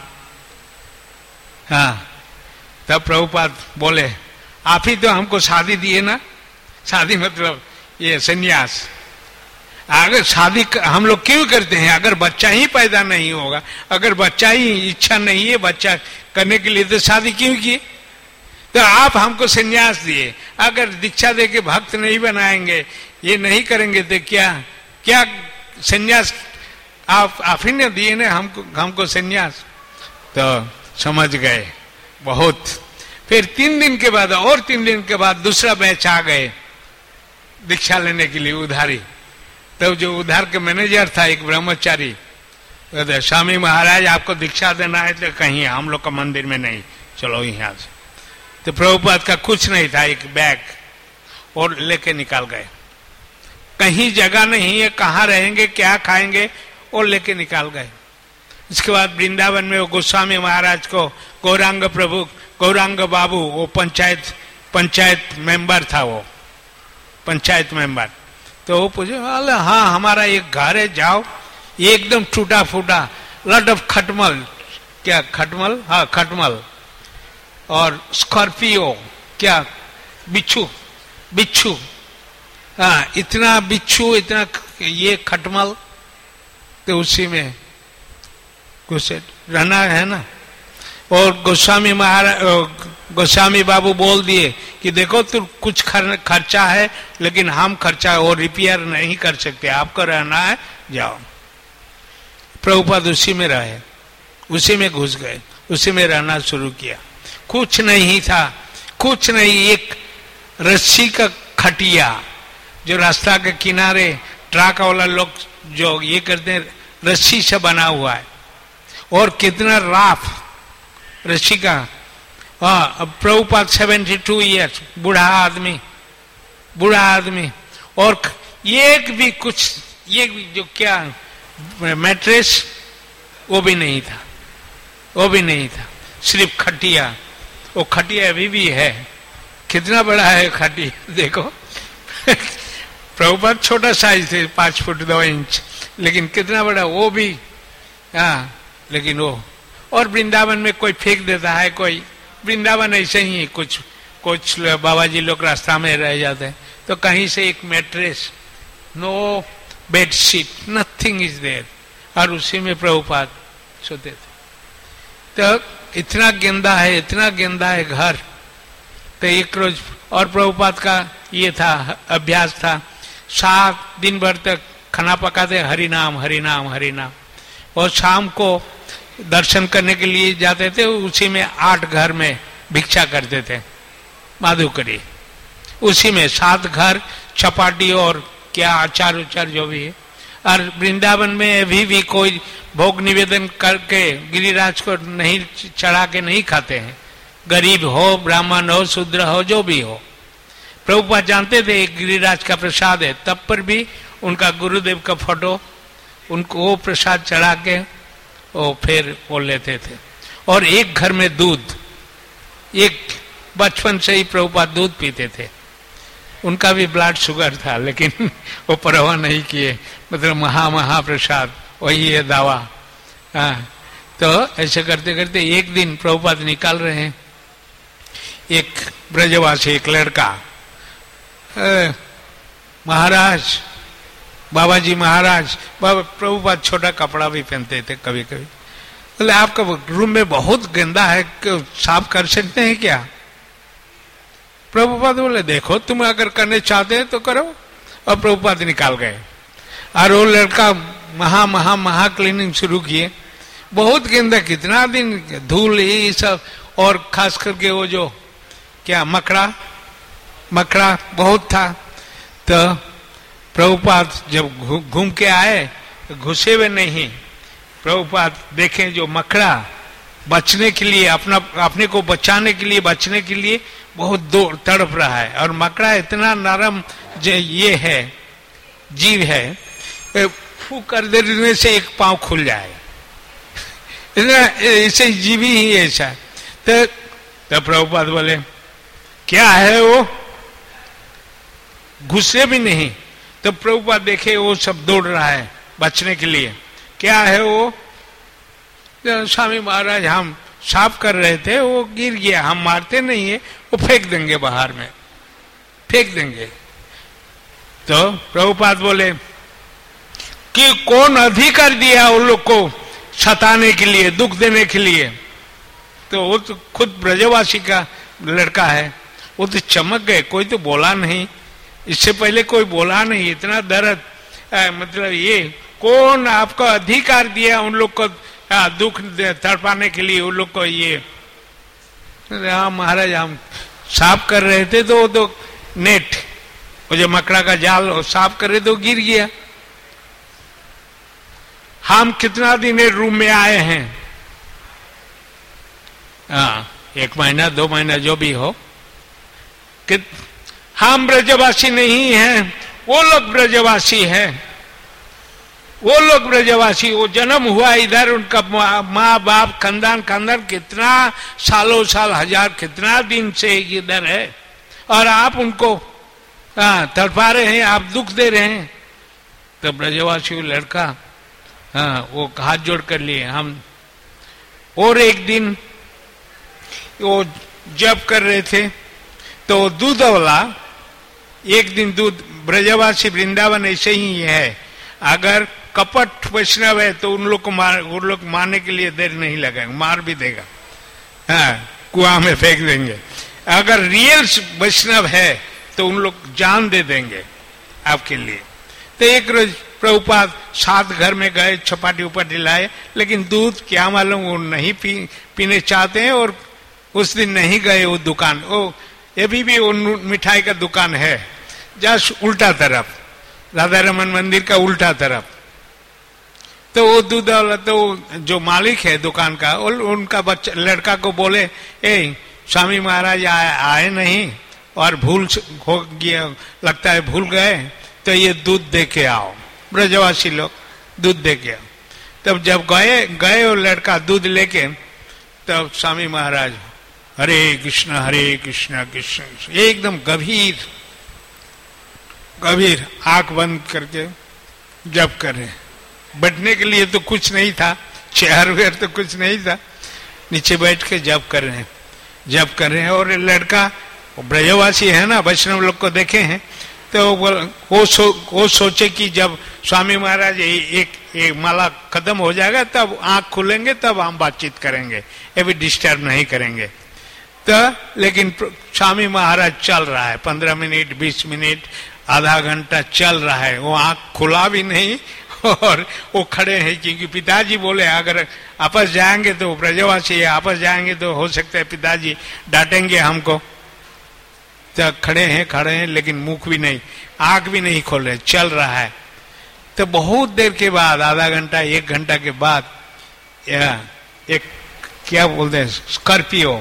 तब प्रभुपाद बोले, आप ही तो हमको शादी दिए ना, शादी मतलब ये संन्यास। अगर शादी हम लोग क्यों करते हैं? अगर बच्चा ही पैदा नहीं होगा, अगर बच्चा ही इच्छा नहीं है बच्चा करने के लिए, तो शादी क्यों किए? तो आप हमको संन्यास दिए, अगर दीक्षा दे के भक्त नहीं बनाएंगे, ये नहीं करेंगे, तो क्या संन्यास आप ही ने दिए ना हमको संन्यास। तो समझ गए बहुत। फिर 3 दिन के बाद और 3 दिन के बाद दूसरा बैच आ गए दीक्षा लेने के लिए उधारी। तब जो उधार के मैनेजर था एक ब्रह्मचारी, तो स्वामी महाराज आपको दीक्षा देना है तो कहीं हम लोग का मंदिर में नहीं, चलो यहाँ से। तो प्रभुपाद का कुछ नहीं था, एक बैग और लेके निकाल गए, कहीं जगह नहीं है, कहाँ रहेंगे क्या खाएंगे, और लेके निकाल गए। इसके बाद वृंदावन में वो गोस्वामी महाराज को गौरांग बाबू, वो पंचायत मेंबर था, वो पंचायत मेंबर, तो वो पूछे, हाँ हमारा एक घर है, जाओ। ये एकदम टूटा फूटा, लॉट ऑफ खटमल, क्या खटमल, हाँ खटमल, और स्कॉर्पियो, क्या बिच्छू, हाँ इतना बिच्छू, इतना ये खटमल, तो उसी में कुछ रहना है ना। और गोस्वामी महाराज गोस्वामी बाबू बोल दिए कि देखो तू कुछ खर्चा है, लेकिन हम खर्चा और रिपेयर नहीं कर सकते, आपको रहना है जाओ। प्रभुपाद उसी में रहे, उसी में घुस गए, उसी में रहना शुरू किया। कुछ नहीं था, कुछ नहीं, एक रस्सी का खटिया जो रास्ता के किनारे ट्रक वाला लोग जो ये करते हैं, रस्सी से बना हुआ है, और कितना राफ रस्सी का। अब प्रभुपाद 72 ईयर्स, बूढ़ा आदमी, और एक भी कुछ, ये जो क्या मैट्रेस वो भी नहीं था, सिर्फ खटिया। वो खटिया अभी भी है, कितना बड़ा है खटिया देखो। प्रभुपाद छोटा साइज थे, 5 फुट 2 इंच, लेकिन कितना बड़ा वो भी। लेकिन वो, और वृंदावन में कोई फेंक देता है, कोई वृंदावन ऐसे ही कुछ बाबा जी लोग रास्ता में रह जाते हैं तो कहीं से एक mattress, no bedsheet, nothing is there, और उसी में प्रभुपाद सोते थे। तो इतना गंदा है घर। तो एक रोज, और प्रभुपाद का ये था, अभ्यास था, 7 दिन भर तक खाना पकाते, हरि नाम, और शाम को दर्शन करने के लिए जाते थे, उसी में 8 घर में भिक्षा करते थे, माधुकरी, उसी में 7 घर, चपाटी और क्या अचार जो भी है। और वृंदावन में अभी भी कोई भोग निवेदन करके गिरिराज को नहीं चढ़ा के नहीं खाते हैं, गरीब हो, ब्राह्मण हो, शूद्र हो, जो भी हो। प्रभुपाद जानते थे गिरिराज का प्रसाद है, तब पर भी उनका गुरुदेव का फोटो, उनको वो प्रसाद चढ़ा के वो फिर वो लेते थे। और एक घर में दूध, एक बचपन से ही प्रभुपाद दूध पीते थे। उनका भी ब्लड शुगर था, लेकिन वो परवाह नहीं किए, मतलब महाप्रसाद वही है दावा। तो ऐसे करते करते एक दिन प्रभुपाद निकाल रहे हैं, एक ब्रजवासी, एक लड़का, महाराज, बाबा जी महाराज, बाबा प्रभुपाद छोटा कपड़ा भी पहनते थे कभी कभी, बोले आपका रूम में बहुत गंदा है, साफ कर सकते हैं क्या? प्रभुपाद बोले देखो तुम अगर करने चाहते हैं तो करो, और प्रभुपाद निकाल गए। और वो लड़का महा क्लीनिंग शुरू किए, बहुत गंदा, कितना दिन धूल ये सब, और खास करके वो जो क्या मकड़ा बहुत था। तो प्रभुपाद जब घूम के आए तो घुसे हुए नहीं, प्रभुपाद देखें जो मकड़ा बचने के लिए, अपने को बचाने के लिए, बचने के लिए बहुत दूर तड़प रहा है, और मकड़ा इतना नरम ये है, जीव है, फूक कर देने से एक पांव खुल जाए, ऐसे जीवी ही ऐसा। तो प्रभुपाद बोले क्या है वो, घुसे भी नहीं। तो प्रभुपाद देखे वो सब दौड़ रहा है बचने के लिए, क्या है वो? स्वामी महाराज हम साफ कर रहे थे, वो गिर गया, हम मारते नहीं है, वो फेंक देंगे बाहर में, फेंक देंगे। तो प्रभुपाद बोले कि कौन अधिकार दिया उन लोग को सताने के लिए, दुख देने के लिए? तो वो तो खुद ब्रजवासी का लड़का है, वो तो चमक गए, कोई तो बोला नहीं, इससे पहले कोई बोला नहीं, इतना दर्द, मतलब ये कौन आपको अधिकार दिया उन लोग को दुख तड़पाने के लिए, उन लोग को ये? हाँ महाराज हम साफ कर रहे थे, तो वो तो नेट, वो जो मकड़ा का जाल साफ कर रहे तो गिर गया। हम कितना दिन रूम में आए हैं, 1 महीना 2 महीना जो भी हो, कि हम ब्रजवासी नहीं हैं, वो लोग ब्रजवासी हैं, वो लोग ब्रजवासी, वो जन्म हुआ इधर, उनका माँ बाप खानदान कितना सालों साल, हजार कितना दिन से इधर है, और आप उनको तड़पा रहे हैं, आप दुख दे रहे हैं। तो ब्रजवासी लड़का वो हाथ जोड़ कर लिए हम। और एक दिन वो जप कर रहे थे, तो दूध वाला एक दिन दूध, ब्रजवासी वृंदावन ऐसे ही है, अगर कपट वैष्णव है तो उन लोग को उन लोग मारने के लिए देर नहीं लगेगा, मार भी देगा। कुआं में फेंक देंगे। अगर रियल वैष्णव है तो उन लोग जान दे देंगे आपके लिए। तो एक रोज प्रभुपाद 7 घर में गए, चपाटी उपाटी लाए, लेकिन दूध क्या मालूम वो नहीं पीने चाहते हैं, और उस दिन नहीं गए वो दुकान। वो ये भी वो मिठाई का दुकान है जस्ट उल्टा तरफ, राधा रमन मंदिर का उल्टा तरफ। तो वो दूध वाला तो जो मालिक है दुकान का, उनका बच्चा लड़का को बोले, ए स्वामी महाराज आए नहीं और भूल हो गया, लगता है भूल गए, तो ये दूध दे के आओ। ब्रजवासी लोग दूध दे के आओ। तब जब गए वो लड़का दूध लेके, तब स्वामी महाराज हरे कृष्ण कृष्ण कृष्ण, एकदम गंभीर आंख बंद करके जप कर रहे। बैठने के लिए तो कुछ नहीं था, चेयर वेयर तो कुछ नहीं था, नीचे बैठ के जप कर रहे हैं। और लड़का ब्रजवासी है ना, वैष्णव लोग को देखे हैं, तो वो सोचे कि जब स्वामी महाराज एक माला खत्म हो जाएगा तब आंख खुलेंगे, तब हम बातचीत करेंगे, ये भी डिस्टर्ब नहीं करेंगे। तो लेकिन स्वामी महाराज चल रहा है, 15 मिनट 20 मिनट आधा घंटा चल रहा है, वो आंख खुला भी नहीं और वो खड़े हैं। क्योंकि पिताजी बोले अगर आपस जाएंगे तो ब्रजवासी है, आपस जाएंगे तो हो सकता है पिताजी डांटेंगे हमको। तो खड़े हैं लेकिन मुख भी नहीं, आंख भी नहीं खोले, चल रहा है। तो बहुत देर के बाद, आधा घंटा 1 घंटा के बाद, एक क्या बोलते हैं, स्कॉर्पियो,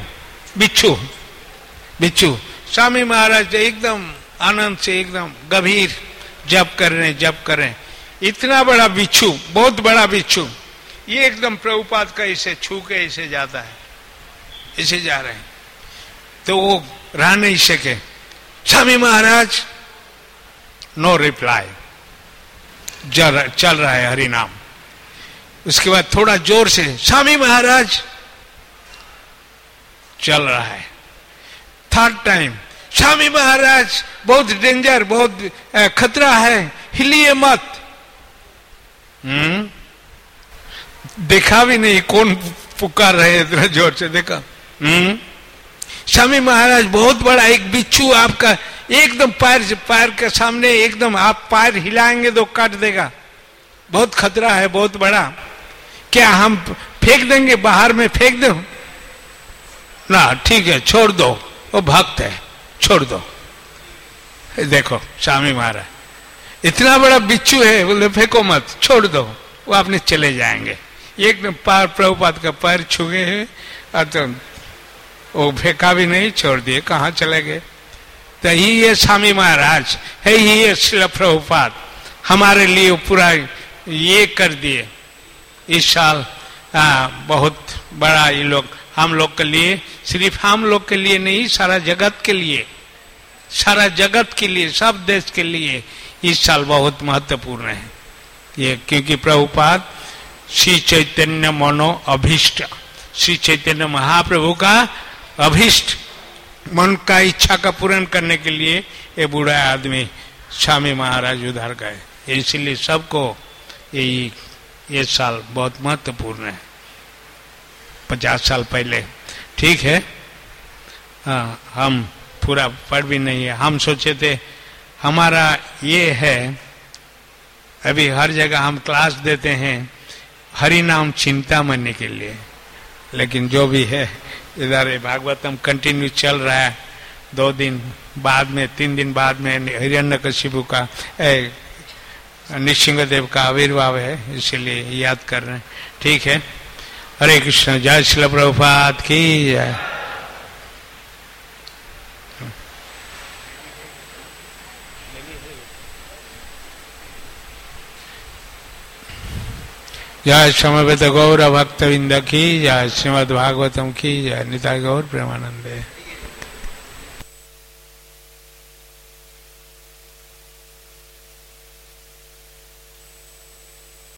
बिच्छू स्वामी महाराज एकदम आनंद से एकदम गंभीर जप कर रहे हैं। इतना बड़ा बिच्छू, बहुत बड़ा बिच्छू, ये एकदम प्रभुपाद का इसे छू के इसे जाता है, इसे जा रहे हैं। तो वो रह नहीं सके, स्वामी महाराज नो रिप्लाई, चल रहा है हरि नाम। उसके बाद थोड़ा जोर से स्वामी महाराज, चल रहा है। 3rd टाइम स्वामी महाराज बहुत डेंजर, बहुत खतरा है, हिलिए मत। देखा भी नहीं कौन पुकार रहे, इतना जोर से देखा। स्वामी महाराज बहुत बड़ा एक बिच्छू आपका एकदम पैर के सामने, एकदम आप पैर हिलाएंगे तो काट देगा, बहुत खतरा है, बहुत बड़ा। क्या हम फेंक देंगे, बाहर में फेंक दो ना? ठीक है, छोड़ दो, वो भक्त है, छोड़ दो। देखो स्वामी महाराज इतना बड़ा बिच्छू है, बोले फेंको मत, छोड़ दो, वो अपने चले जाएंगे। एकदम प्रभुपाद का पैर छू गए हैं, और तो वो फेंका भी नहीं, छोड़ दिए, कहाँ चले गए। तो ये स्वामी महाराज है, ये श्रील प्रभुपाद हमारे लिए पूरा ये कर दिए। इस साल बहुत बड़ा ये लोग, हम लोग के लिए, सिर्फ हम लोग के लिए नहीं, सारा जगत के लिए, सब देश के लिए इस साल बहुत महत्वपूर्ण है ये। क्योंकि प्रभुपाद श्री चैतन्य मनो अभीष्ट, श्री चैतन्य महाप्रभु का अभीष्ट मन का इच्छा का पूर्ण करने के लिए ये बूढ़ा आदमी स्वामी महाराज उधर गए। इसलिए सबको ये साल बहुत महत्वपूर्ण है। 50 साल पहले, ठीक है, हम पूरा पढ़ भी नहीं है। हम सोचे थे हमारा ये है, अभी हर जगह हम क्लास देते हैं हरि नाम चिंतामणि के लिए, लेकिन जो भी है इधर भागवतम कंटिन्यू चल रहा है। 2 दिन बाद में, 3 दिन बाद में हिरण्यकशिपु का, नृसिंहदेव का आविर्भाव है, इसीलिए याद कर रहे हैं। ठीक है, हरे कृष्ण, जय श्रील प्रभुपाद की जय। जय समवेत गौर भक्तविंद की जय, श्रीमद् भागवतम की जय, निताय गौर प्रेमानंदे।